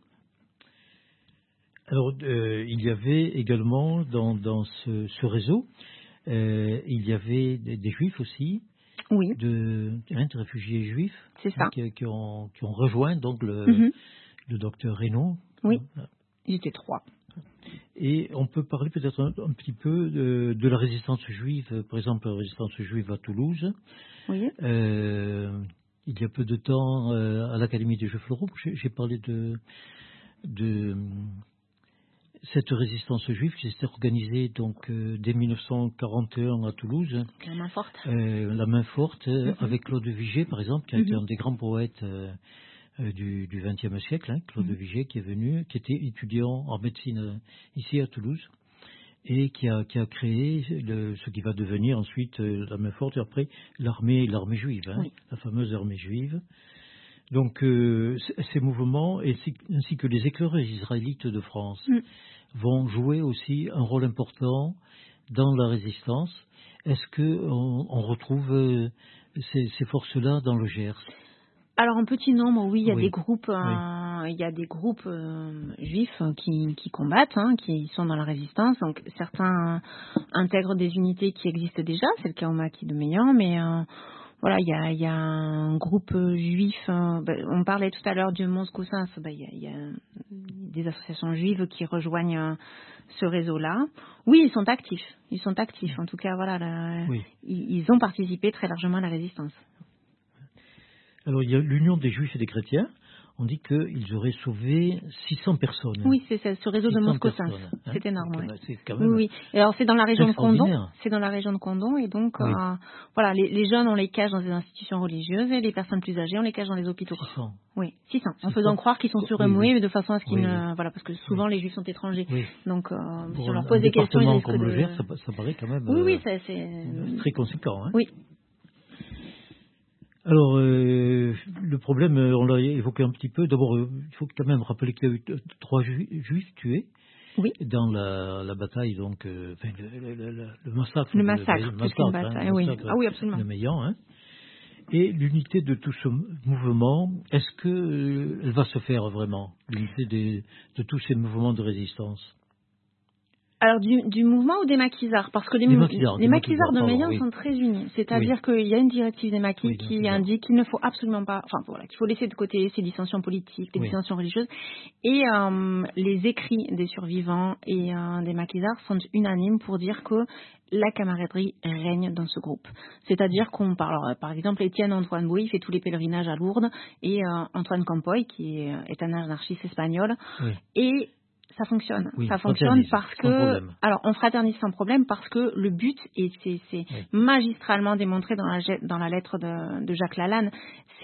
Alors, il y avait également, dans ce réseau, il y avait des Juifs aussi. Oui. De réfugiés juifs. C'est ça. Qui ont rejoint donc le docteur Reynaud. Oui. Ils étaient 3. Et on peut parler peut-être un petit peu de la résistance juive, par exemple la résistance juive à Toulouse. Oui. Il y a peu de temps, à l'Académie des Jeux Floraux, j'ai parlé de cette résistance juive qui s'était organisée donc dès 1941 à Toulouse. La main forte. La main forte, avec Claude Vigée, par exemple, qui a été un des grands poètes du XXe siècle, Claude Vigée, qui est venu, qui était étudiant en médecine ici à Toulouse, et qui a créé ce qui va devenir ensuite la main forte, et après l'armée juive, la fameuse armée juive. Donc ces mouvements, ainsi que les éclaireurs israélites de France, vont jouer aussi un rôle important dans la résistance. Est-ce qu'on retrouve ces forces-là dans le Gers? Alors en petit nombre, oui, il y a des groupes, juifs qui combattent, qui sont dans la résistance. Donc certains intègrent des unités qui existent déjà, c'est le cas au maquis de Meillan, mais voilà, il y a un groupe juif. On parlait tout à l'heure du Mons Coussins. Il y a des associations juives qui rejoignent ce réseau-là. Oui, ils sont actifs. En tout cas, voilà, ils ont participé très largement à la résistance. Alors, il y a l'Union des Juifs et des Chrétiens. On dit qu'ils auraient sauvé 600 personnes. Oui, c'est ce réseau de Mons-Coussins. C'est énorme. C'est quand même oui. Et alors, c'est dans la région de Condon. Et donc, voilà, les jeunes, on les cache dans des institutions religieuses et les personnes plus âgées, on les cache dans les hôpitaux. 600. Oui, 600. En faisant croire qu'ils sont suremoués, mais de façon à ce qu'ils ne... Voilà, parce que souvent, les Juifs sont étrangers. Oui. Donc, si on leur pose des questions... Pour un comme le Gers, ça paraît quand même... Oui, c'est... très conséquent. Oui. Alors, le problème, on l'a évoqué un petit peu. D'abord, il faut quand même rappeler qu'il y a eu 3 juifs tués dans la bataille, donc, le massacre. Le massacre, plus qu'une bataille, oui. Ah oui, absolument. De Meillan, Et l'unité de tout ce mouvement, est-ce qu'elle va se faire vraiment, l'unité de tous ces mouvements de résistance? Alors du mouvement ou des maquisards? Parce que les maquisards de Meillan sont très unis. C'est-à-dire qu'il y a une directive des maquis qui indique qu'il ne faut absolument pas, qu'il faut laisser de côté ces dissensions politiques, les dissensions religieuses. Et les écrits des survivants et des maquisards sont unanimes pour dire que la camaraderie règne dans ce groupe. C'est-à-dire qu'on parle, par exemple, Étienne-Antoine Bouet fait tous les pèlerinages à Lourdes, et Antoine Campoy, qui est un anarchiste espagnol, et ça fonctionne. Ça fonctionne parce que... Alors, on fraternise sans problème parce que le but, et c'est magistralement démontré dans la lettre de Jacques Lalanne, c'est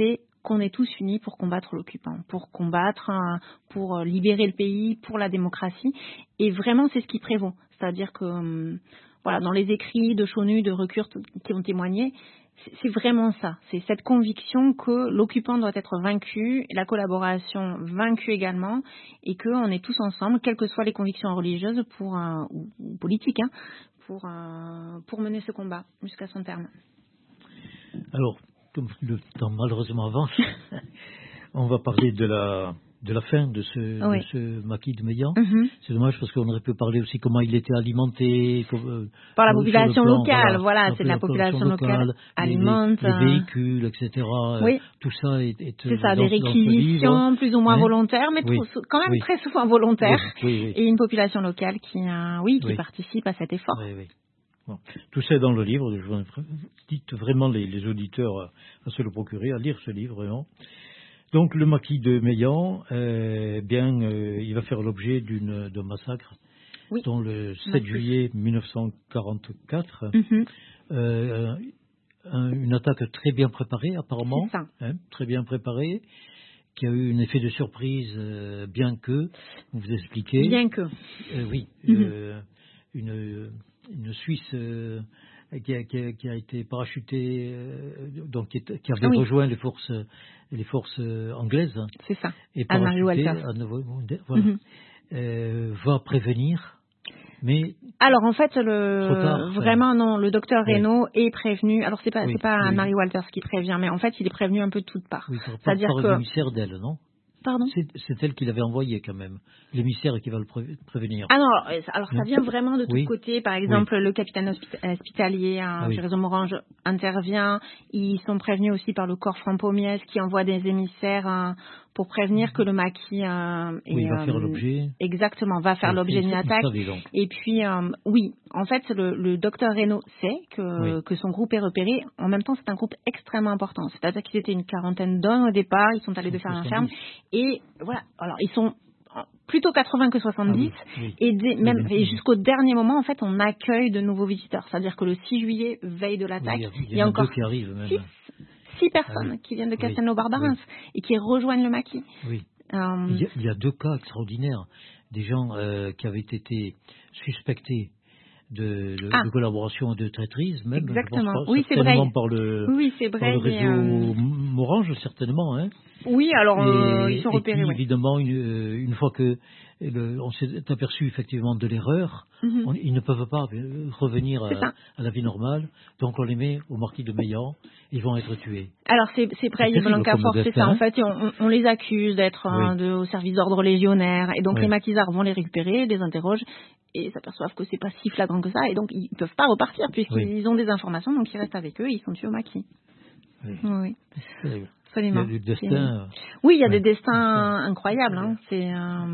qu'on est tous unis pour combattre l'occupant, pour libérer le pays, pour la démocratie. Et vraiment, c'est ce qui prévaut. C'est-à-dire que, voilà, dans les écrits de Chonu, de Recurt qui ont témoigné, c'est vraiment ça. C'est cette conviction que l'occupant doit être vaincu, la collaboration vaincue également, et qu'on est tous ensemble, quelles que soient les convictions religieuses ou politiques, pour mener ce combat jusqu'à son terme. Alors, comme le temps malheureusement avance, on va parler de la fin de ce maquis de Meillan. C'est dommage parce qu'on aurait pu parler aussi comment il était alimenté par la population locale. Voilà, c'est de la population locale alimente les véhicules, etc. Oui. Tout ça est c'est ça, des réquisitions plus ou moins volontaires, mais quand même très souvent volontaires. Oui. Et une population locale qui participe à cet effort. Oui. Bon. Tout ça est dans le livre. Je vous invite vraiment les auditeurs à se le procurer, à lire ce livre vraiment. Donc le maquis de Meillan, il va faire l'objet d'un massacre, dont le 7 juillet 1944, une attaque très bien préparée apparemment, très bien préparée, qui a eu un effet de surprise, bien que, vous expliquez. Bien que. Une Suisse qui a été parachutée, donc qui avait rejoint les forces anglaises. C'est ça. Et Anne-Marie Walters. Va prévenir. Mais alors en fait le docteur Reynaud est prévenu. Alors c'est pas Anne-Marie Walters qui prévient, mais en fait il est prévenu un peu de toutes parts. C'est-à-dire que l'émissaire d'elle, non? Pardon ? C'est elle qui l'avait envoyé quand même, l'émissaire qui va le prévenir. Alors ça vient vraiment de tous côtés. Par exemple, le capitaine hospitalier, Jérémy Morange, intervient. Ils sont prévenus aussi par le corps Franc-Pommiès qui envoie des émissaires pour prévenir que le maquis va faire l'objet. Exactement, va faire l'objet d'une attaque. Et puis, en fait, le docteur Reynaud sait que son groupe est repéré. En même temps, c'est un groupe extrêmement important. C'est-à-dire qu'ils étaient une quarantaine d'hommes au départ. Ils sont allés de ferme en ferme. Et voilà, alors ils sont plutôt 80 que 70. Et jusqu'au dernier moment, en fait, on accueille de nouveaux visiteurs. C'est-à-dire que le 6 juillet, veille de l'attaque, il y a encore qui arrivent même. 6 personnes qui viennent de Castelnau-Barbarins et qui rejoignent le maquis. Oui. Il y a 2 cas extraordinaires. Des gens qui avaient été suspectés de collaboration et de traîtrise, même. Exactement. C'est vrai. Par le réseau Morange, certainement. Oui, alors ils sont repérés. Évidemment, une fois que on s'est aperçu effectivement de l'erreur, ils ne peuvent pas revenir à la vie normale, donc on les met au maquis de Meillan, ils vont être tués. Alors c'est Praille et Blancafort, c'est ça. En fait, on les accuse d'être au service d'ordre légionnaire, et donc les maquisards vont les récupérer, les interrogent, et s'aperçoivent que c'est pas si flagrant que ça, et donc ils peuvent pas repartir puisqu'ils ont des informations, donc ils restent avec eux, et ils sont tués au maquis. Oui. Absolument. Il y a du destin. Il y a des destins incroyables. C'est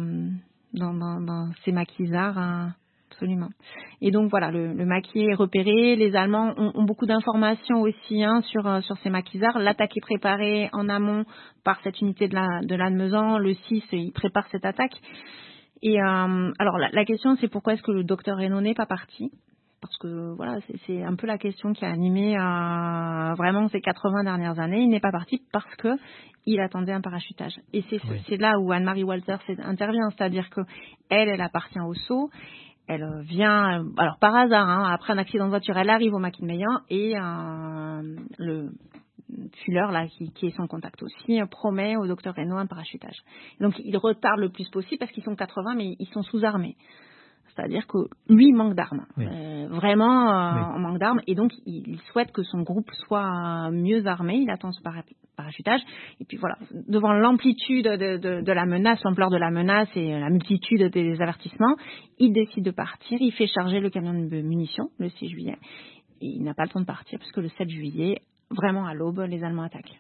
dans ces maquisards, absolument. Et donc voilà, le maquis est repéré. Les Allemands ont beaucoup d'informations aussi sur ces maquisards. L'attaque est préparée en amont par cette unité de Lannemezan. Le 6, il prépare cette attaque. Et alors la question, c'est pourquoi est-ce que le docteur Reynaud n'est pas parti ? Parce que voilà, c'est un peu la question qui a animé vraiment ces 80 dernières années. Il n'est pas parti parce que il attendait un parachutage. Et c'est là où Anne-Marie Walters intervient, c'est-à-dire que elle appartient au saut. Elle vient, alors par hasard, après un accident de voiture, elle arrive au maquis de Meillan et le Fuller, là, qui est son contact aussi, promet au docteur Reynaud un parachutage. Donc il retarde le plus possible parce qu'ils sont 80, mais ils sont sous-armés. C'est-à-dire que lui manque d'armes, vraiment en manque d'armes, et donc il souhaite que son groupe soit mieux armé. Il attend ce parachutage, et puis voilà, devant l'amplitude de la menace, l'ampleur de la menace et la multitude des avertissements, il décide de partir. Il fait charger le camion de munitions le 6 juillet, et il n'a pas le temps de partir parce que le 7 juillet, vraiment à l'aube, les Allemands attaquent.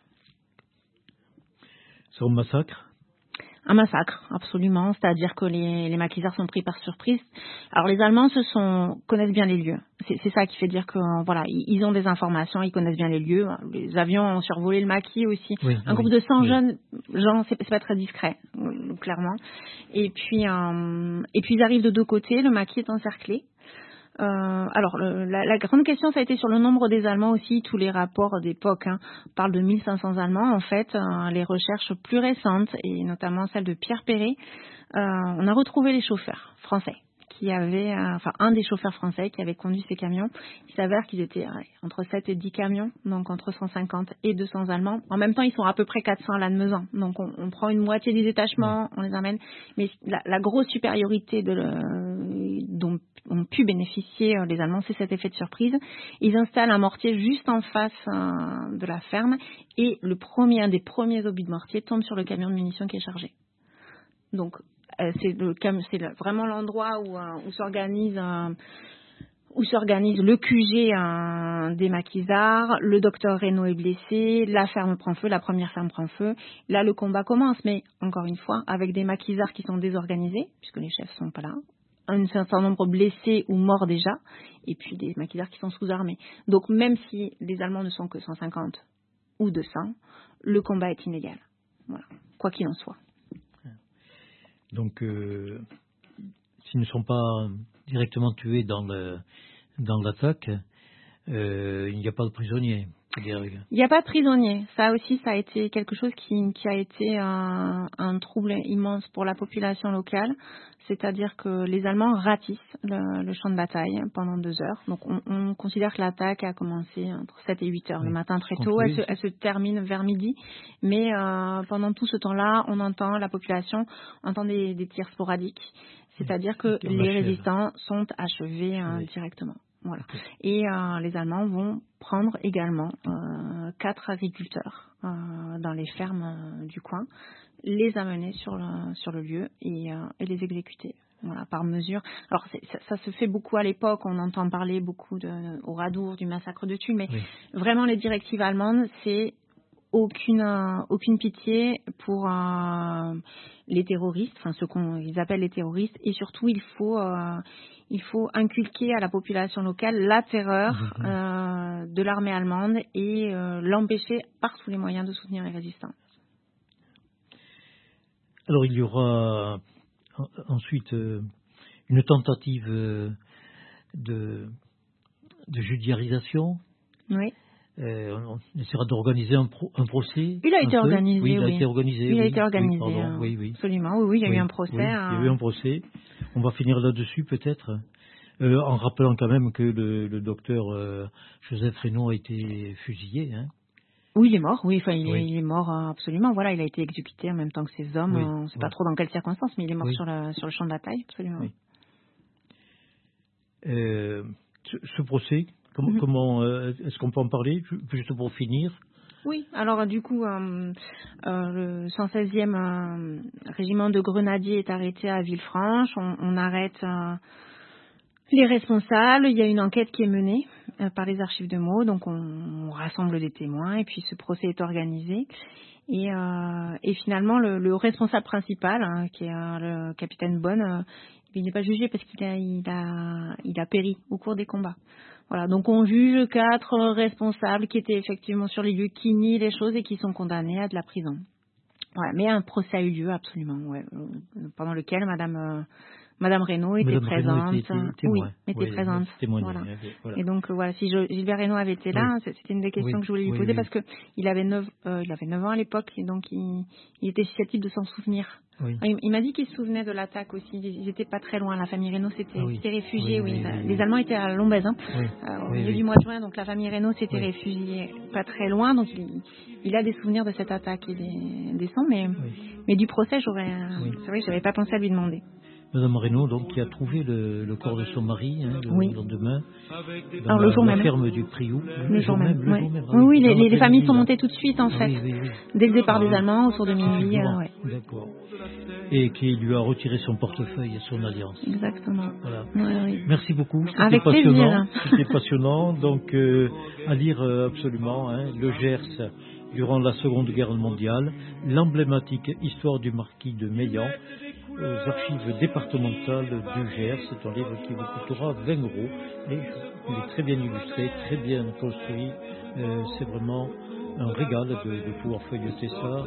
C'est un massacre? Un massacre, absolument. C'est-à-dire que les maquisards sont pris par surprise. Alors les Allemands connaissent bien les lieux. C'est ça qui fait dire que voilà, ils ont des informations, ils connaissent bien les lieux. Les avions ont survolé le maquis aussi. Un groupe de 100 jeunes gens, c'est pas très discret, clairement. Et puis ils arrivent de 2 côtés. Le maquis est encerclé. Alors, la grande question, ça a été sur le nombre des Allemands aussi. Tous les rapports d'époque parlent de 1500 Allemands. En fait, les recherches plus récentes, et notamment celle de Pierre Perret, on a retrouvé les chauffeurs français qui avaient, un des chauffeurs français qui avait conduit ces camions. Il s'avère qu'ils étaient entre 7 et 10 camions, donc entre 150 et 200 Allemands. En même temps, ils sont à peu près 400 à Lannemezan. Donc, on prend une moitié des détachements, on les amène. Mais la grosse supériorité dont ont pu bénéficier les Allemands, c'est cet effet de surprise. Ils installent un mortier juste en face de la ferme et un des premiers obus de mortier tombe sur le camion de munitions qui est chargé. Donc, c'est vraiment l'endroit où s'organise le QG des maquisards. Le docteur Reynaud est blessé, la ferme prend feu, la première ferme prend feu. Là, le combat commence, mais encore une fois, avec des maquisards qui sont désorganisés, puisque les chefs sont pas là, un certain nombre blessés ou morts déjà, et puis des maquisards qui sont sous-armés. Donc, même si les Allemands ne sont que 150 ou 200, le combat est inégal. Voilà, quoi qu'il en soit. Donc, s'ils ne sont pas directement tués dans l'attaque, il n'y a pas de prisonniers. Il n'y a pas de prisonniers. Ça aussi, ça a été quelque chose qui a été un trouble immense pour la population locale. C'est-à-dire que les Allemands ratissent le champ de bataille pendant 2 heures. Donc, on considère que l'attaque a commencé entre 7 et 8 heures le matin très tôt. Elle se termine vers midi. Mais pendant tout ce temps-là, la population entend des tirs sporadiques. C'est-à-dire que les résistants sont achevés directement. Voilà. Et les Allemands vont prendre également 4 agriculteurs dans les fermes du coin, les amener sur le lieu et les exécuter. Voilà, par mesure. Alors ça se fait beaucoup à l'époque, on entend parler beaucoup au Radour, du massacre de Tulle, mais vraiment les directives allemandes, c'est aucune pitié pour les terroristes, ceux qu'ils appellent les terroristes, et surtout il faut inculquer à la population locale la terreur de l'armée allemande et l'empêcher par tous les moyens de soutenir les résistants. Alors il y aura ensuite une tentative de judiciarisation. Oui. On essaiera d'organiser un procès. Il a été organisé, oui. Il a été organisé. Il a été organisé, oui. Absolument, oui, il y a eu un procès. Oui, il y a eu un procès. On va finir là-dessus peut-être, en rappelant quand même que le docteur Joseph Reynaud a été fusillé. Hein. Oui, il est mort, il est mort absolument. Voilà, il a été exécuté en même temps que ses hommes. On ne sait pas trop dans quelles circonstances, mais il est mort sur le champ de bataille, absolument. Oui. Ce procès, comment est-ce qu'on peut en parler, juste pour finir? Oui, alors du coup, le 116e régiment de grenadiers est arrêté à Villefranche. On arrête les responsables. Il y a une enquête qui est menée par les archives de Meaux. Donc on rassemble des témoins et puis ce procès est organisé. Et finalement, le responsable principal, qui est le capitaine Bonne, il n'est pas jugé parce qu'il a péri au cours des combats. Voilà, donc on juge 4 responsables qui étaient effectivement sur les lieux, qui nient les choses et qui sont condamnés à de la prison. Voilà, mais un procès a eu lieu absolument, pendant lequel Madame Reynaud était présente. Était présente. Voilà. Et donc voilà, si Gilbert Reynaud avait été là, c'était une des questions que je voulais lui poser parce que il avait 9 ans à l'époque et donc il était susceptible de s'en souvenir. Oui. Il m'a dit qu'il se souvenait de l'attaque aussi. Ils n'étaient pas très loin. La famille Reynaud s'était réfugiée. Les Allemands étaient à Lombez, au milieu du mois de juin. Donc la famille Reynaud s'était réfugiée pas très loin. Donc il a des souvenirs de cette attaque et des sons. Mais du procès, c'est vrai que j'avais pas pensé à lui demander. Madame Reynaud, donc, qui a trouvé le corps de son mari le lendemain dans le jour la même. ferme du Priou. Le jour même. Oui, les familles sont montées tout de suite en fait. Dès le départ des Allemands, autour de minuit. D'accord. Et qui lui a retiré son portefeuille et son alliance. Exactement. Voilà. Oui. Merci beaucoup. C'était avec passionnant. Plaisir. C'était passionnant. Donc à lire absolument. Le Gers durant la Seconde Guerre mondiale, l'emblématique histoire du marquis de Meillan aux archives départementales du Gers. C'est un livre qui vous coûtera 20 €. Et il est très bien illustré, très bien construit. C'est vraiment un régal de pouvoir feuilleter ça.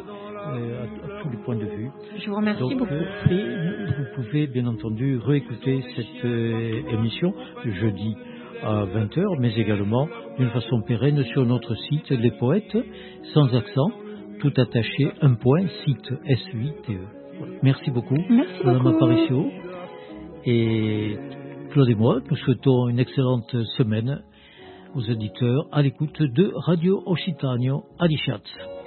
à tous les points de vue. Je vous remercie Donc, beaucoup. et vous pouvez bien entendu réécouter cette émission jeudi à 20h, mais également d'une façon pérenne sur notre site Les Poètes, sans accent, tout attaché, un point, site S8TE. Voilà. Merci beaucoup, Madame Aparicio. Et Claude et moi, nous souhaitons une excellente semaine aux auditeurs à l'écoute de Radio Occitania à Dichat.